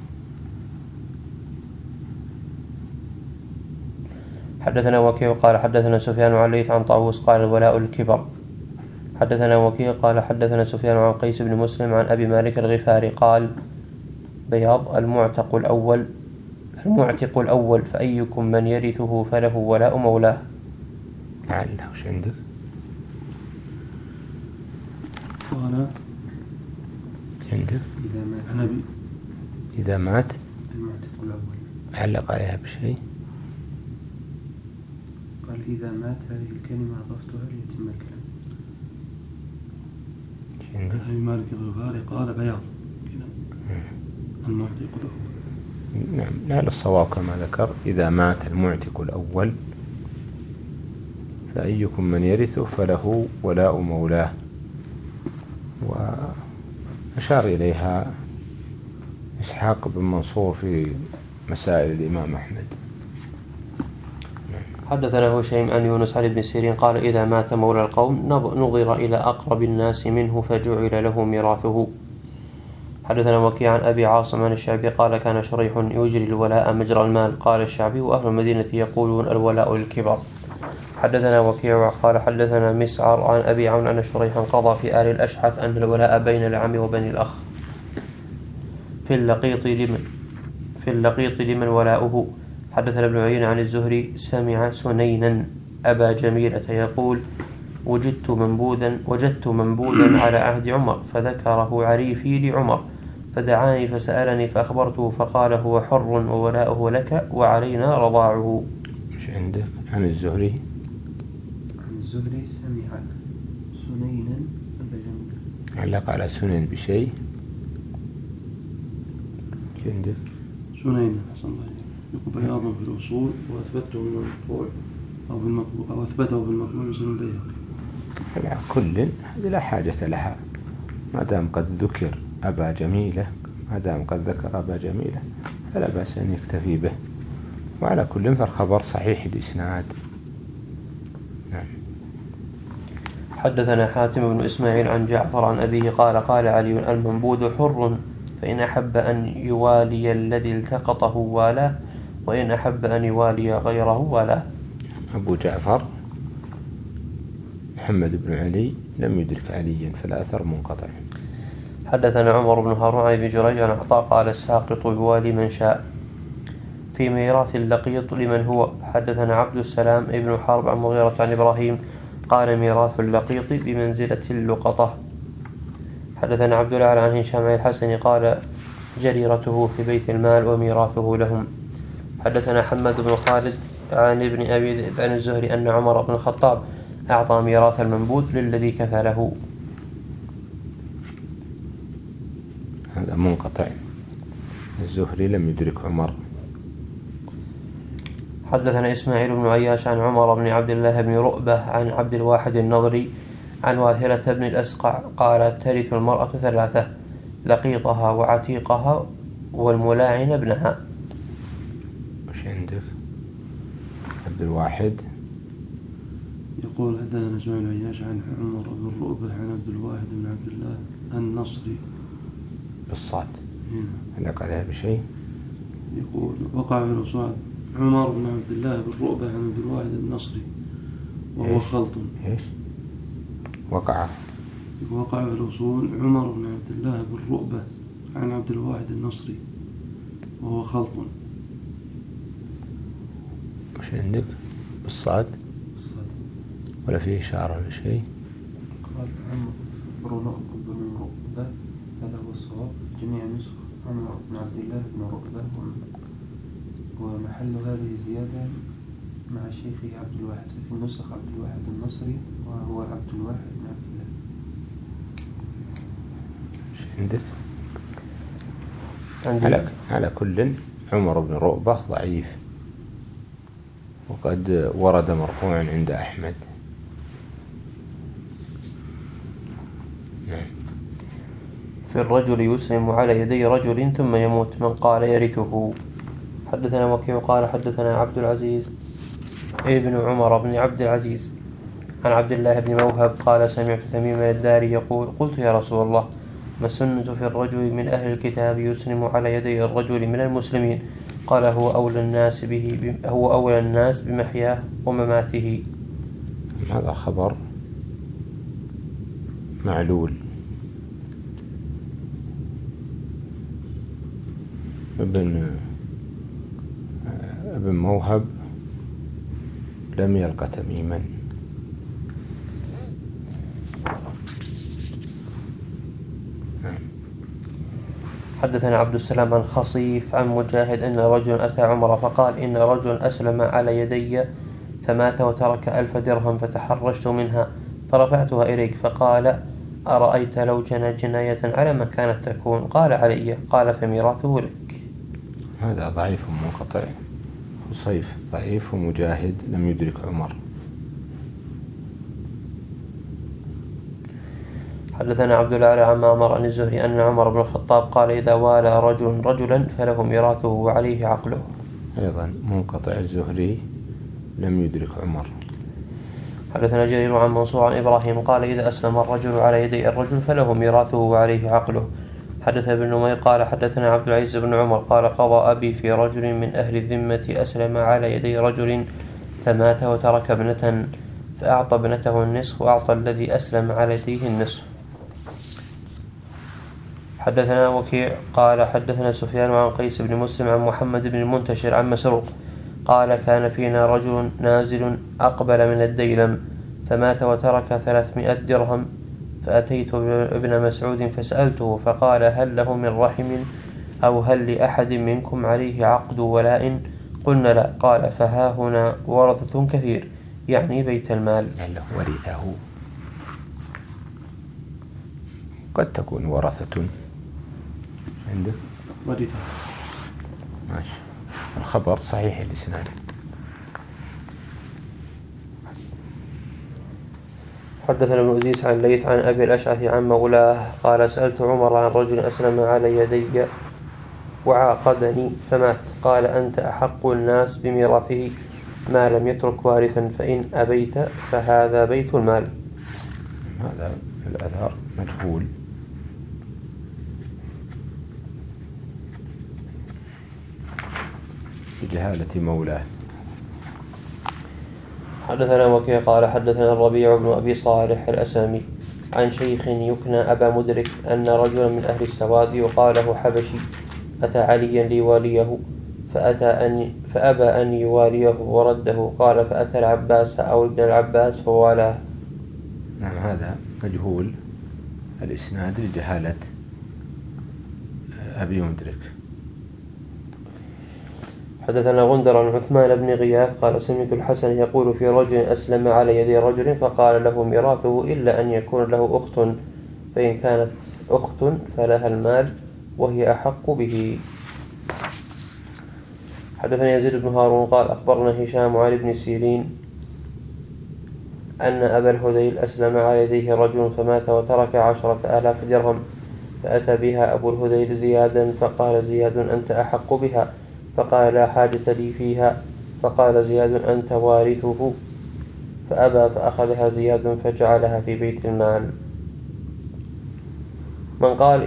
حدثنا وكيع قال حدثنا سفيان عن ليث عن طاووس قال الولاء للكبر. حدثنا وكيع قال حدثنا سفيان عن قيس بن مسلم عن أبي مالك الغفاري قال بياض المعتق الأول فأيكم من يرثه فله ولاء مولاه. لعله وش عندك؟ قال عندك إذا مات المعتق الأول. علق عليها بشيء. قال إذا مات هذه الكلمة أضفتها ليتم الكلام. أبي مالك الغفاري قال بياض المعتق الأول. نعم، لعل الصواب كما ذكر إذا مات المعتق الأول فأيكم من يرثه فله ولاء مولاه، وأشار إليها إسحاق بن منصور في مسائل الإمام أحمد. حدثنا هشيم عن يونس عن ابن سيرين قال إذا مات مولى القوم نظر إلى أقرب الناس منه فجعل له ميراثه. حدثنا وكيع عن أبي عاصم عن الشعبي قال كان شريح يجري الولاء مجرى المال. قال الشعبي وأهل المدينة يقولون الولاء للكبر. حدثنا وكيع قال حدثنا مسعر عن أبي عون أن شريحا قضى في آل الأشحث أن الولاء بين العم وبني الأخ في اللقيط لمن ولاؤه. حدثنا ابن عيينة عن الزهري سمع سنينا أبا جميلة يقول وجدت منبوذا على عهد عمر فذكره عريفي لعمر فدعاني فسألني فأخبرته فقال هو حر وولاؤه لك وعلينا رضاعه. مش عندك عن الزهري؟ عن الزهري سمع سنينا أبا جميلة. علق على سنن بشيء. مش عندك سنينا حسن الله يقول بياضا في الأصول وأثبته بالمطبوع أو بالمطبوع أو أثبته بالمطبوع مثل البيهقي. على كل هذه لا حاجة لها ما دام قد ذكر أبا جميلة، ما دام قد ذكر أبا جميلة فلا بأس أن يكتفي به، وعلى كل فالخبر صحيح الإسناد. نعم. حدثنا حاتم بن إسماعيل عن جعفر عن أبيه قال قال علي المنبوذ حر فإن أحب أن يوالي الذي التقطه والاه وإن أحب أن يوالي غيره والاه. أبو جعفر محمد بن علي لم يدرك عليا فالأثر منقطع. حدثنا عمر بن هارون عن ابن جريج عن عطاء قال الساقط يوالي من شاء في ميراث اللقيط لمن هو. حدثنا عبد السلام ابن حرب عن مغيرة عن إبراهيم قال ميراث اللقيط بمنزلة اللقطة. حدثنا عبد الأعلى عن هشام الحسن قال جريرته في بيت المال وميراثه لهم. حدثنا حماد بن خالد عن ابن أبي ذئب عن الزهري أن عمر بن الخطاب أعطى ميراث المنبوذ للذي كفله. هذا منقطع، الزهري لم يدرك عمر. حدثنا إسماعيل بن عياش عن عمر بن عبد الله بن رؤبة عن عبد الواحد النضري عن واثلة بن الأسقع قال ترث المرأة ثلاثة لقيطها وعتيقها والملاعن ابنها. وش عندك؟ عبد الواحد يقول حدثنا إسماعيل بن عياش عن عمر بن رؤبة عن عبد الواحد بن عبد الله النصري بالصاد هل عليها بشيء؟ يقول وقع في الوصال عمر بن عبد الله بن رؤبة عن عبد الواحد النصري وهو خلط. ايش؟ وقع في الوصول عمر بن عبد الله بن رؤبة عن عبد الواحد النصري وهو خلط. وش عندك؟ بالصاد ولا فيه إشارة ولا شيء؟ قال عمر بن رؤبة هذا هو الصواب في جميع النسخ عمر بن عبد الله بن رؤبة ومحل هذه الزيادة مع شيخه عبد الواحد في النسخ عبد الواحد النصري وهو عبد الواحد بن عبد الله. وش عندك؟ على كل عمر بن رؤبة ضعيف وقد ورد مرفوعا عند أحمد. في الرجل يسلم على يدي رجل ثم يموت من قال يرثه. حدثنا وكيع قال حدثنا عبد العزيز ابن عمر بن عبد العزيز عن عبد الله بن موهب قال سمعت تميم الداري يقول قلت يا رسول الله ما السنة في الرجل من أهل الكتاب يسلم على يدي الرجل من المسلمين؟ قال هو أولى الناس بمحياه ومماته. هذا خبر معلول. ابن موهب لم يلق تميما. حدثنا عبد السلام عن خصيف عن مجاهد أن رجل أتى عمر فقال إن رجل أسلم على يدي فمات وترك 1000 درهم فتحرجت منها فرفعتها إليك فقال أرأيت لو جنى جناية على ما كانت تكون؟ قال علي. قال فميراثه لك. هذا ضعيف منقطع. خصيف ضعيف ومجاهد لم يدرك عمر. حدثنا عبد الأعلى عن معمر عن الزهري أن عمر بن الخطاب قال إذا والى رجل رجلا فله ميراثه وعليه عقله. أيضا منقطع. الزهري لم يدرك عمر. حدثنا جرير عن منصور عن إبراهيم قال إذا أسلم الرجل على يدي الرجل فله ميراثه وعليه عقله. حدث ابن نمير قال حدثنا عبد العزيز بن عمر قال قضى أبي في رجل من أهل الذمة أسلم على يدي رجل فمات وترك ابنة فأعطى ابنته النصف وأعطى الذي أسلم على يديه النصف. حدثنا وكيع قال حدثنا سفيان عن قيس بن مسلم عن محمد بن المنتشر عن مسروق قال كان فينا رجل نازل أقبل من الديلم فمات وترك 300 درهم فأتيت ابن مسعود فسألته فقال هل له من رحم أو هل لأحد منكم عليه عقد ولاء؟ قلنا لا. قال فها هنا ورثة كثير يعني بيت المال. يعني ورثه قد تكون ورثة عندك ورثة. ماشي. الخبر صحيح الإسناد. حدثنا ابن أديس عن ليث عن أبي الأشعث عن مولاه قال سألت عمر عن رجل أسلم على يدي وعاقدني فمات قال أنت أحق الناس بميراثه ما لم يترك وارثا فإن أبيت فهذا بيت المال. هذا الأثر مجهول. بجهالة مولاه. حدثنا وكيع قال حدثنا الربيع بن أبي صالح الأسامي عن شيخ يكنى أبا مدرك أن رجلا من أهل السواد يقال له حبشي أتى عليا ليواليه فأبى أن يواليه ورده. قال فأتى العباس أو ابن العباس فوالاه. نعم، هذا مجهول الإسناد لجهالة أبي مدرك. حدثنا غندر عن عثمان بن غياث قال سمعت الحسن يقول في رجل أسلم على يدي رجل فقال له ميراثه إلا أن يكون له أخت، فإن كانت أخت فلها المال وهي أحق به. حدثنا يزيد بن هارون قال أخبرنا هشام عن ابن سيرين أن أبا الهذيل أسلم على يديه رجل فمات وترك 10,000 درهم، فأتى بها أبو الهذيل زيادا فقال زياد أنت أحق بها، فقال لا حاجة لي فيها، فقال زياد أنت وارثه، فأبى فأخذها زياد فجعلها في بيت المال. من قال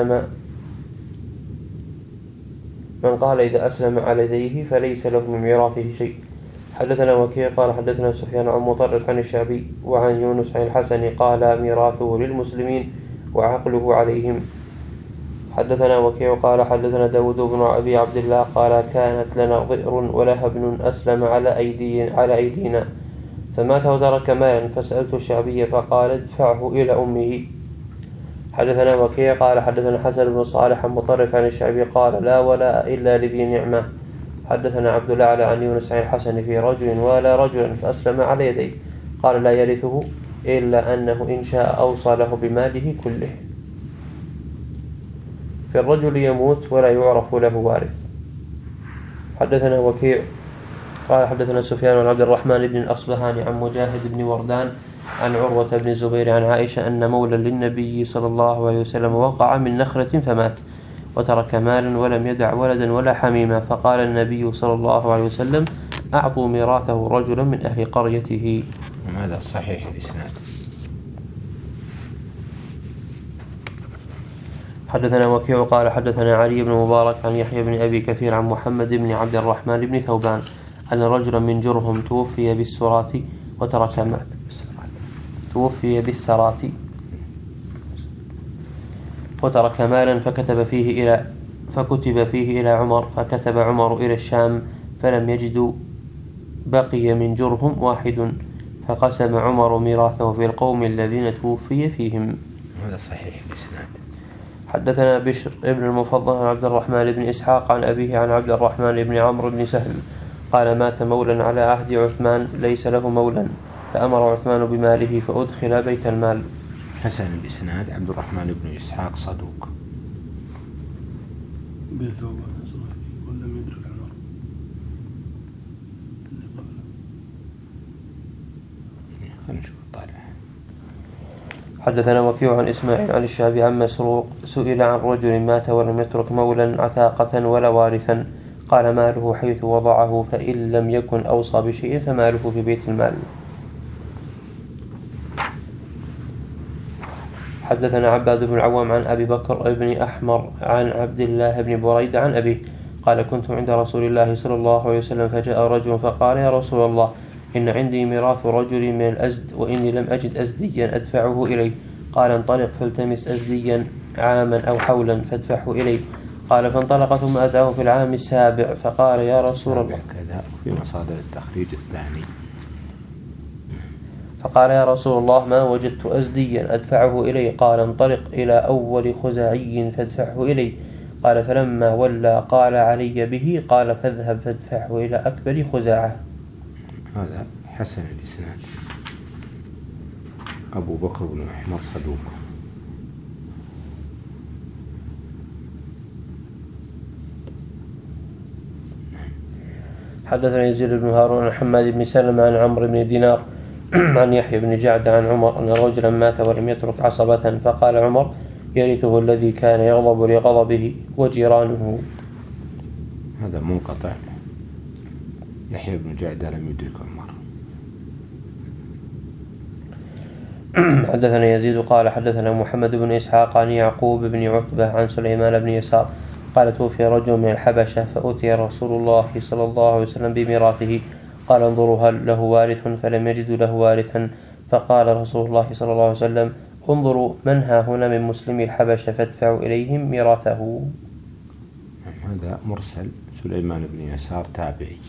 إذا أسلم على يديه فليس له من ميراثه شيء. حدثنا وكيع قال حدثنا سفيان عن مطرف عن الشعبي وعن يونس عن الحسن قال ميراثه للمسلمين وعقله عليهم. حدثنا وكيع قال حدثنا داود بن أبي عبد الله قال كانت لنا ضئر ولها ابن أسلم على أيدينا فمات وترك مالا، فسألت الشعبي فقال ادفعه إلى أمه. حدثنا وكيع قال حدثنا حسن بن صالح مطرف عن الشعبي قال لا ولا إلا لذي نعمة. حدثنا عبد الأعلى عن يونس عن الحسن في رجل ولا رجلا فأسلم على يديه قال لا يرثه إلا أنه إن شاء أوصى له بماله كله. في الرجل يموت ولا يعرف له وارث. حدثنا وكيع قال حدثنا سفيان عن عبد الرحمن بن الأصبهاني عن مجاهد بن وردان عن عروة بن الزبير عن عائشة أن مولى للنبي صلى الله عليه وسلم وقع من نخلة فمات وترك مالا ولم يدع ولدا ولا حميما، فقال النبي صلى الله عليه وسلم أعطوا ميراثه رجلا من أهل قريته. هذا صحيح الإسناد. حدثنا وكيع قال حدثنا علي بن مبارك عن يحيى بن أبي كثير عن محمد بن عبد الرحمن بن ثوبان أن رجلا من جرهم توفي بالسرات وترك مالا فكتب فيه إلى عمر، فكتب عمر إلى الشام فلم يجدوا بقي من جرهم واحد، فقسم عمر ميراثه في القوم الذين توفي فيهم. هذا صحيح الإسناد. حدثنا بشر ابن المفضل عن عبد الرحمن بن إسحاق عن أبيه عن عبد الرحمن بن عمرو بن سهل قال مات مولا على عهد عثمان ليس له مولا، فأمر عثمان بماله فأدخل بيت المال. حسن الإسناد. عبد الرحمن بن إسحاق صدوق. ولم يدرك عمر. خلينا نشوف طالع. حدثنا وكيع عن إسماعيل عن الشعبي عن مسروق سئل عن رجل مات ولم يترك مولا عتاقة ولا وارثا قال ماله حيث وضعه، فإن لم يكن أوصى بشيء فماله في بيت المال. حدثنا عباد بن العوام عن أبي بكر بن أحمر عن عبد الله بن بريدة عن أبيه قال كنت عند رسول الله صلى الله عليه وسلم فجاء رجل فقال يا رسول الله إن عندي ميراث رجل من الأزد وإني لم أجد أزديا أدفعه إليه. قال انطلق فالتمس أزديا عاما أو حولا فادفعه إليه. قال فانطلق ثم أتاه في العام السابع فقال يا رسول الله كذا في مصادر التخريج الثاني. فقال يا رسول الله ما وجدت أزديا أدفعه إليه. قال انطلق إلى أول خزاعي فادفعه إليه. قال فلما ولى قال علي به. قال فاذهب فادفعه إلى أكبر خزاعة. هذا حسن الإسناد. أبو بكر بن أحمر صدوق. حدثنا يزيد بن هارون عن حماد بن سلمة عن عمرو بن دينار عن يحيى بن جعد عن عمر أن رجلا مات ولم يترك عصبة، فقال عمر يرثه الذي كان يغضب لغضبه وجيرانه. هذا منقطع. يحيى بن جعد لم يدرك عمر. حدثنا يزيد قال حدثنا محمد بن إسحاق عن يعقوب بن عتبة عن سليمان بن يسار قال توفي رجل من الحبشة فأتي رسول الله صلى الله عليه وسلم بميراثه قال انظروا هل له وارث فلم يجدوا له وارثا فقال رسول الله صلى الله عليه وسلم انظروا من ها هنا من مسلمي الحبشة فادفعوا إليهم ميراثه. هذا مرسل سليمان بن يسار تابعي.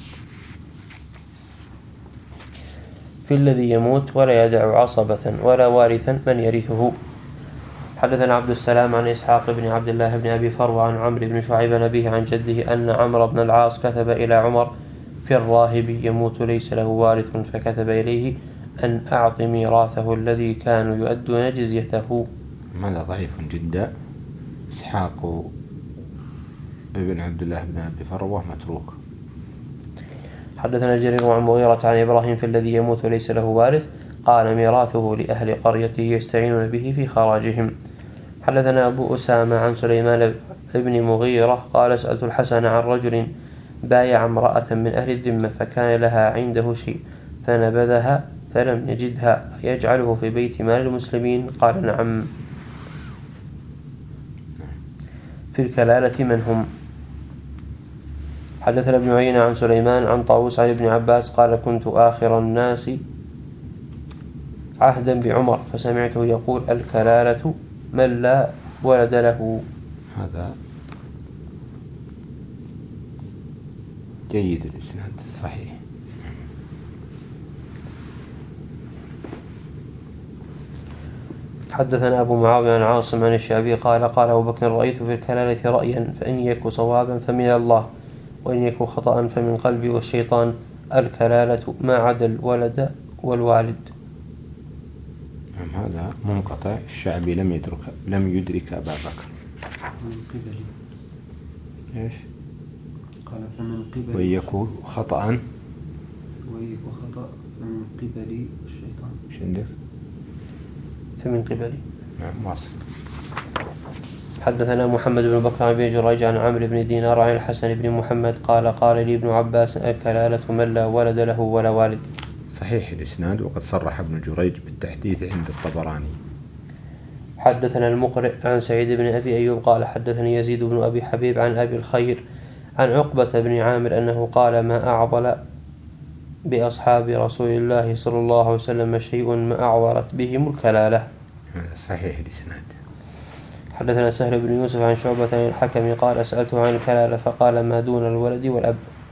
في الذي يموت ولا يدع عصبة ولا وارثا من يرثه. حدثنا عبد السلام عن إسحاق بن عبد الله بن أبي فروة عن عمرو بن شعيب نبيه عن جده أن عمرو بن العاص كتب إلى عمر في الراهب يموت ليس له وارث فكتب إليه أن أعط ميراثه الذي كانوا يؤدون جزيته. هذا ضعيف جدا. إسحاق ابن عبد الله بن أبي فروة متروك. حدثنا جرير عن مغيرة عن إبراهيم في الذي يموت ليس له وارث قال ميراثه لأهل قريته يستعينون به في خراجهم. حدثنا أبو أسامة عن سليمان بن مغيرة قال سألت الحسن عن رجل بايع امرأة من أهل الذمة فكان لها عنده شيء فنبذها فلم يجدها يجعله في بيت مال المسلمين قال نعم. في الكلالة من هم؟ حدثنا ابن عيينة عن سليمان عن طاووس عن ابن عباس قال كنت آخر الناس عهدا بعمر فسمعته يقول الكلالة من لا ولد له. هذا جيد الإسناد صحيح. حدثنا أبو معاوية عن عاصم عن الشعبي قال أبو بكر رأيت في الكلالة رأيا فإن يك صوابا فمن الله وإن يك خطأ فمن قلبي والشيطان الكلالة ما عدا الولد والوالد. هذا منقطع. الشعبي لم يدرك أبا بكر. من قبل إيش؟ قال فمن قبل ويكون خطأ فمن قبل الشيطان. إيش عندك؟ فمن قبلي. نعم واصل. حدثنا محمد بن بكر بن جريج عن عمرو بن دينار عن الحسن بن محمد قال لي ابن عباس الكلالة من لا ولد له ولا والد. صحيح الإسناد. وقد صرح ابن جريج بالتحديث عند الطبراني. حدثنا المقرئ عن سعيد بن أبي أيوب قال حدثني يزيد بن أبي حبيب عن أبي الخير عن عقبة بن عامر أنه قال ما أعضل بأصحاب رسول الله صلى الله عليه وسلم شيء ما أعضلت بهم الكلالة. صحيح الإسناد. حدثنا سهل بن يوسف عن شعبة عن الحكم قال سألته عن الكلالة فقال ما دون الولد والأب.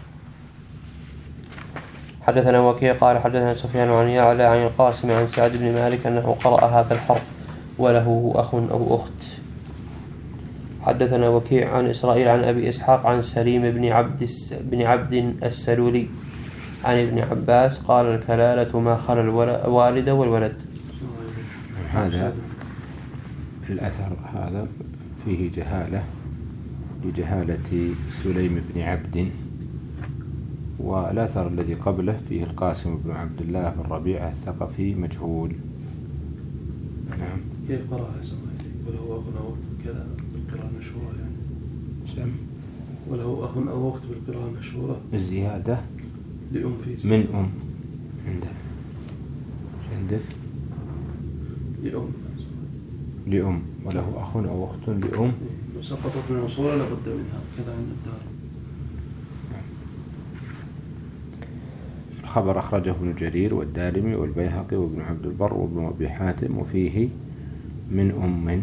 حدثنا وكيع قال حدثنا سفيان عن يعلى عن القاسم عن سعد بن مالك أنه قرأ هذا الحرف وله أخ أو أخت. حدثنا وكيع عن إسرائيل عن أبي إسحاق عن سليم بن عبد السلولي عن ابن عباس قال الكلالة ما خلا الوالد والولد. هذا الأثر هذا فيه جهالة لجهالة سليم بن عبد. والأثر الذي قبله فيه القاسم بن عبد الله بن ربيعة الثقفي مجهول. نعم. كيف قرأ وله أخ أو كذا بالقراءة المشهورة يعني؟ سم. وله أخ أو أخت بالقراءة المشهورة. الزيادة لأم فيه. من أم عندك لأم وله أخ أو أخت لأم. وسقطت من الأصول لابد منها كذا عند الدار. الخبر أخرجه ابن جرير والدارمي والبيهقي وابن عبد البر وابن أبي حاتم وفيه من أم.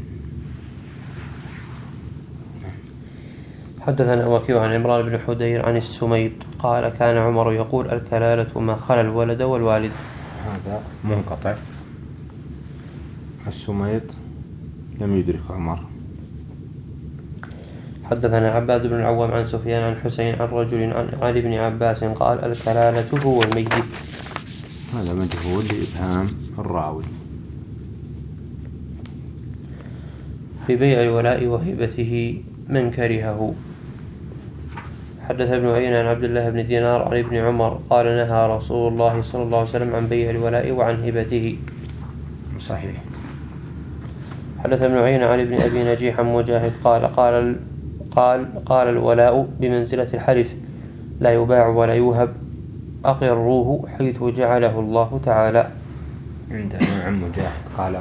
حدثنا وكيع عن عمران بن حدير عن السميد قال كان عمر يقول الكلالة ما خلا الولد والوالد. هذا منقطع. السميد لم يدرك عمر. حدثنا عباد بن العوام عن سفيان عن حسين عن رجل عن علي بن عباس قال الكلالة هو الميت. هذا مجهول لإبهام الراوي. في بيع الولاء وهبته من كرهه. حدث ابن عيينة عن عبد الله بن دينار عن ابن عمر قال نهى رسول الله صلى الله عليه وسلم عن بيع الولاء وعن هبته. صحيح. حدث ابن عيينة عن ابن أبي نجيح عن مجاهد قال الولاء بمنزلة الحلف لا يباع ولا يوهب أقروه حيث جعله الله تعالى. عندنا عن مجاهد قال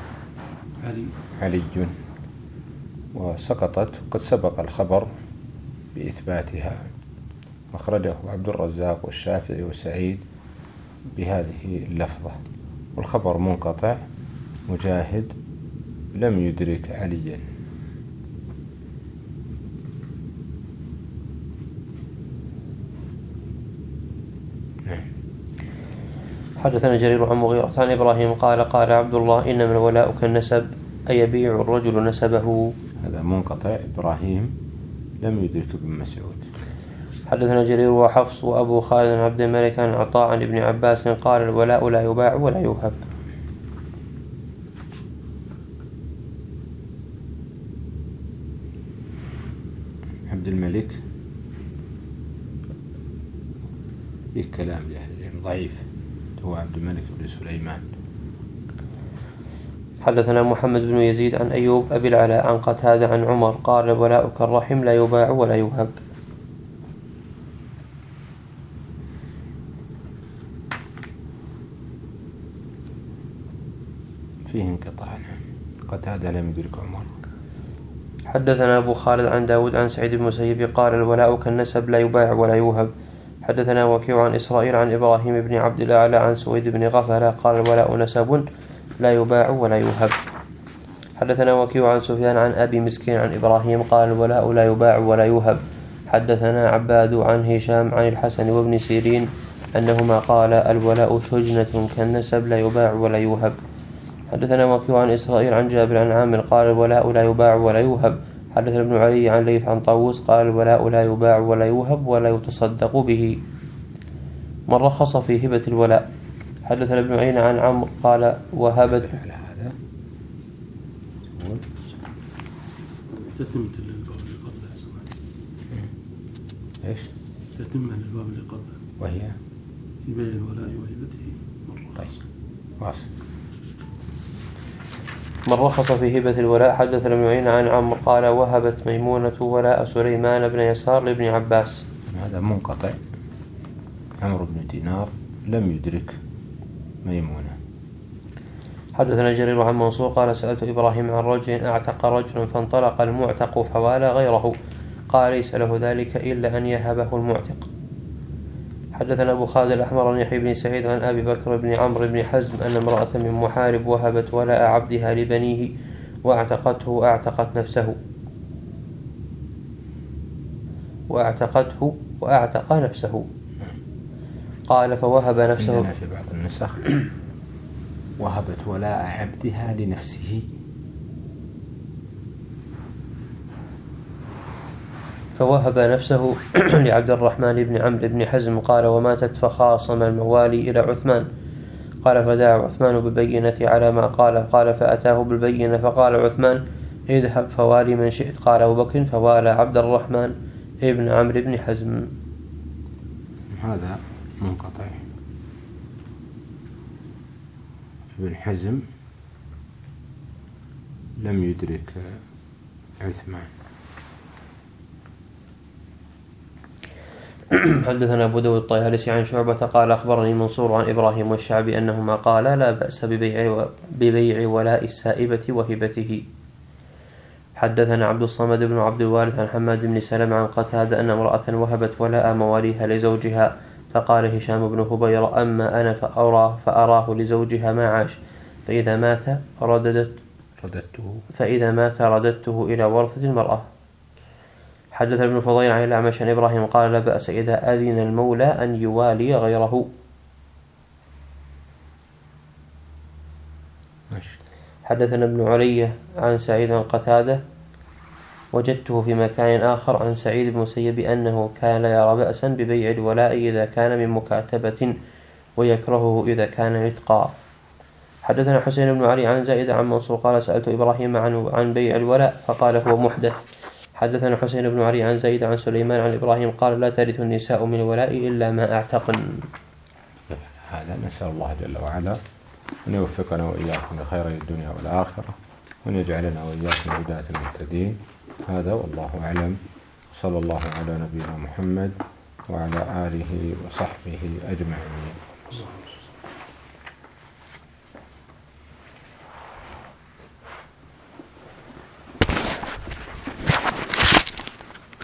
علي وسقطت، قد سبق الخبر بإثباتها، أخرجه عبد الرزاق والشافعي وسعيد بهذه اللفظة، والخبر منقطع، مجاهد لم يدرك عليا. حدثنا جرير عن مغيرة عن إبراهيم قال عبد الله إنما الولاء كالنسب، أي يبيع الرجل نسبه. هذا منقطع، إبراهيم لم يدرك ابن مسعود. حدثنا جرير وحفص وأبو خالد عبد الملك عن عطاء عن ابن عباس قال الولاء لا يباع ولا يوهب. عبد الملك فيه كلام لأهل ضعيف، هو عبد الملك بن سليمان. حدثنا محمد بن يزيد عن أيوب أبي العلاء عن قتادة عن عمر قال الولاء كالرحم لا يباع ولا يوهب. فيه انقطاع، قتادة لم يدرك عمر. حدثنا أبو خالد عن داود عن سعيد بن المسيب قال الولاء كالنسب لا يباع ولا يوهب. حدثنا وكيع عن إسرائيل عن إبراهيم بن عبد الأعلى عن سويد بن غفلة قال الولاء نسب لا يباع ولا يوهب. حدثنا وكيع عن سفيان عن أبي مسكين عن إبراهيم قال الولاء لا يباع ولا يوهب. حدثنا عباد عن هشام عن الحسن وابن سيرين أنهما قال الولاء شجنة كالنسب لا يباع ولا يوهب. حدثنا وكيع عن إسرائيل عن جابر عن عامر قال الولاء لا يباع ولا يوهب. حدثنا ابن علي عن ليث عن طاووس قال الولاء لا يباع ولا يوهب ولا يتصدق به. من رخص في هبة الولاء. حدثنا ابن عين عن عمرو قال وهبت على هذا تتمة للباب اللي قبله. ايش؟ تتمة للباب اللي قبله وهي في بيع الولاء وهبته. طيب واصل. من رخص في هبة الولاء. حدثنا ابن عين عن عمرو قال وهبت ميمونة ولاء سليمان بن يسار لابن عباس. هذا منقطع، عمرو بن دينار لم يدرك ميمونة. حدثنا جرير عن منصور قال سألت إبراهيم عن رجل أعتق رجلا فانطلق المعتق فوالى غيره قال ليس له ذلك إلا أن يهبه المعتق. حدثنا أبو خالد الأحمر عن يحيى بن سعيد عن أبي بكر بن عمرو بن حزم أن امرأة من محارب وهبت ولاء عبدها لبنيه وأعتقته وأعتق نفسه قال فوهب نفسه. عندنا في بعض النسخ وهبت ولاء عبدها لنفسه، فوهب نفسه لعبد الرحمن بن عمرو بن حزم قال وماتت فخاصم الموالي إلى عثمان قال فدعا عثمان بالبينة على ما قال فأتاه بالبينة فقال عثمان اذهب فوالي من شئت. قال أبو بكر فوالى عبد الرحمن ابن عمرو بن حزم. هذا منقطع. ابن حزم لم يدرك عثمان. حدثنا أبو داود الطيالسي عن شعبة قال أخبرني منصور عن إبراهيم والشعبي أنهما قالا لا بأس ببيع ولاء السائبة وهبته. حدثنا عبد الصمد بن عبد الوارث عن حماد بن سلمة عن قتادة أن امرأة وهبت ولاء مواليها لزوجها فقال هشام بن هبيرة أما أنا فأراه لزوجها ما عاش فإذا مات رددته إلى ورثة المرأة. حدث ابن فضيل عن الأعمش عن إبراهيم قال لا بأس إذا أذن المولى أن يوالي غيره. حدثنا ابن علي عن سعيد عن قتادة وجدته في مكان آخر عن سعيد بن المسيب أنه كان لا يرى بأسا ببيع الولاء إذا كان من مكاتبة ويكرهه إذا كان عتقا. حدثنا حسين بن علي عن زائد عن منصور قال سألت إبراهيم عن بيع الولاء فقال هو محدث. حدثنا حسين بن علي عن زيد عن سليمان عن إبراهيم قال لا ترث النساء من الولاء إلا ما أعتقن. هذا نسأل الله جل وعلا أن يوفقنا وإياكم لخير الدنيا والآخرة وأن يجعلنا وإياكم هداة المهتدين. هذا والله أعلم. صلى الله على نبينا محمد وعلى آله وصحبه أجمعين.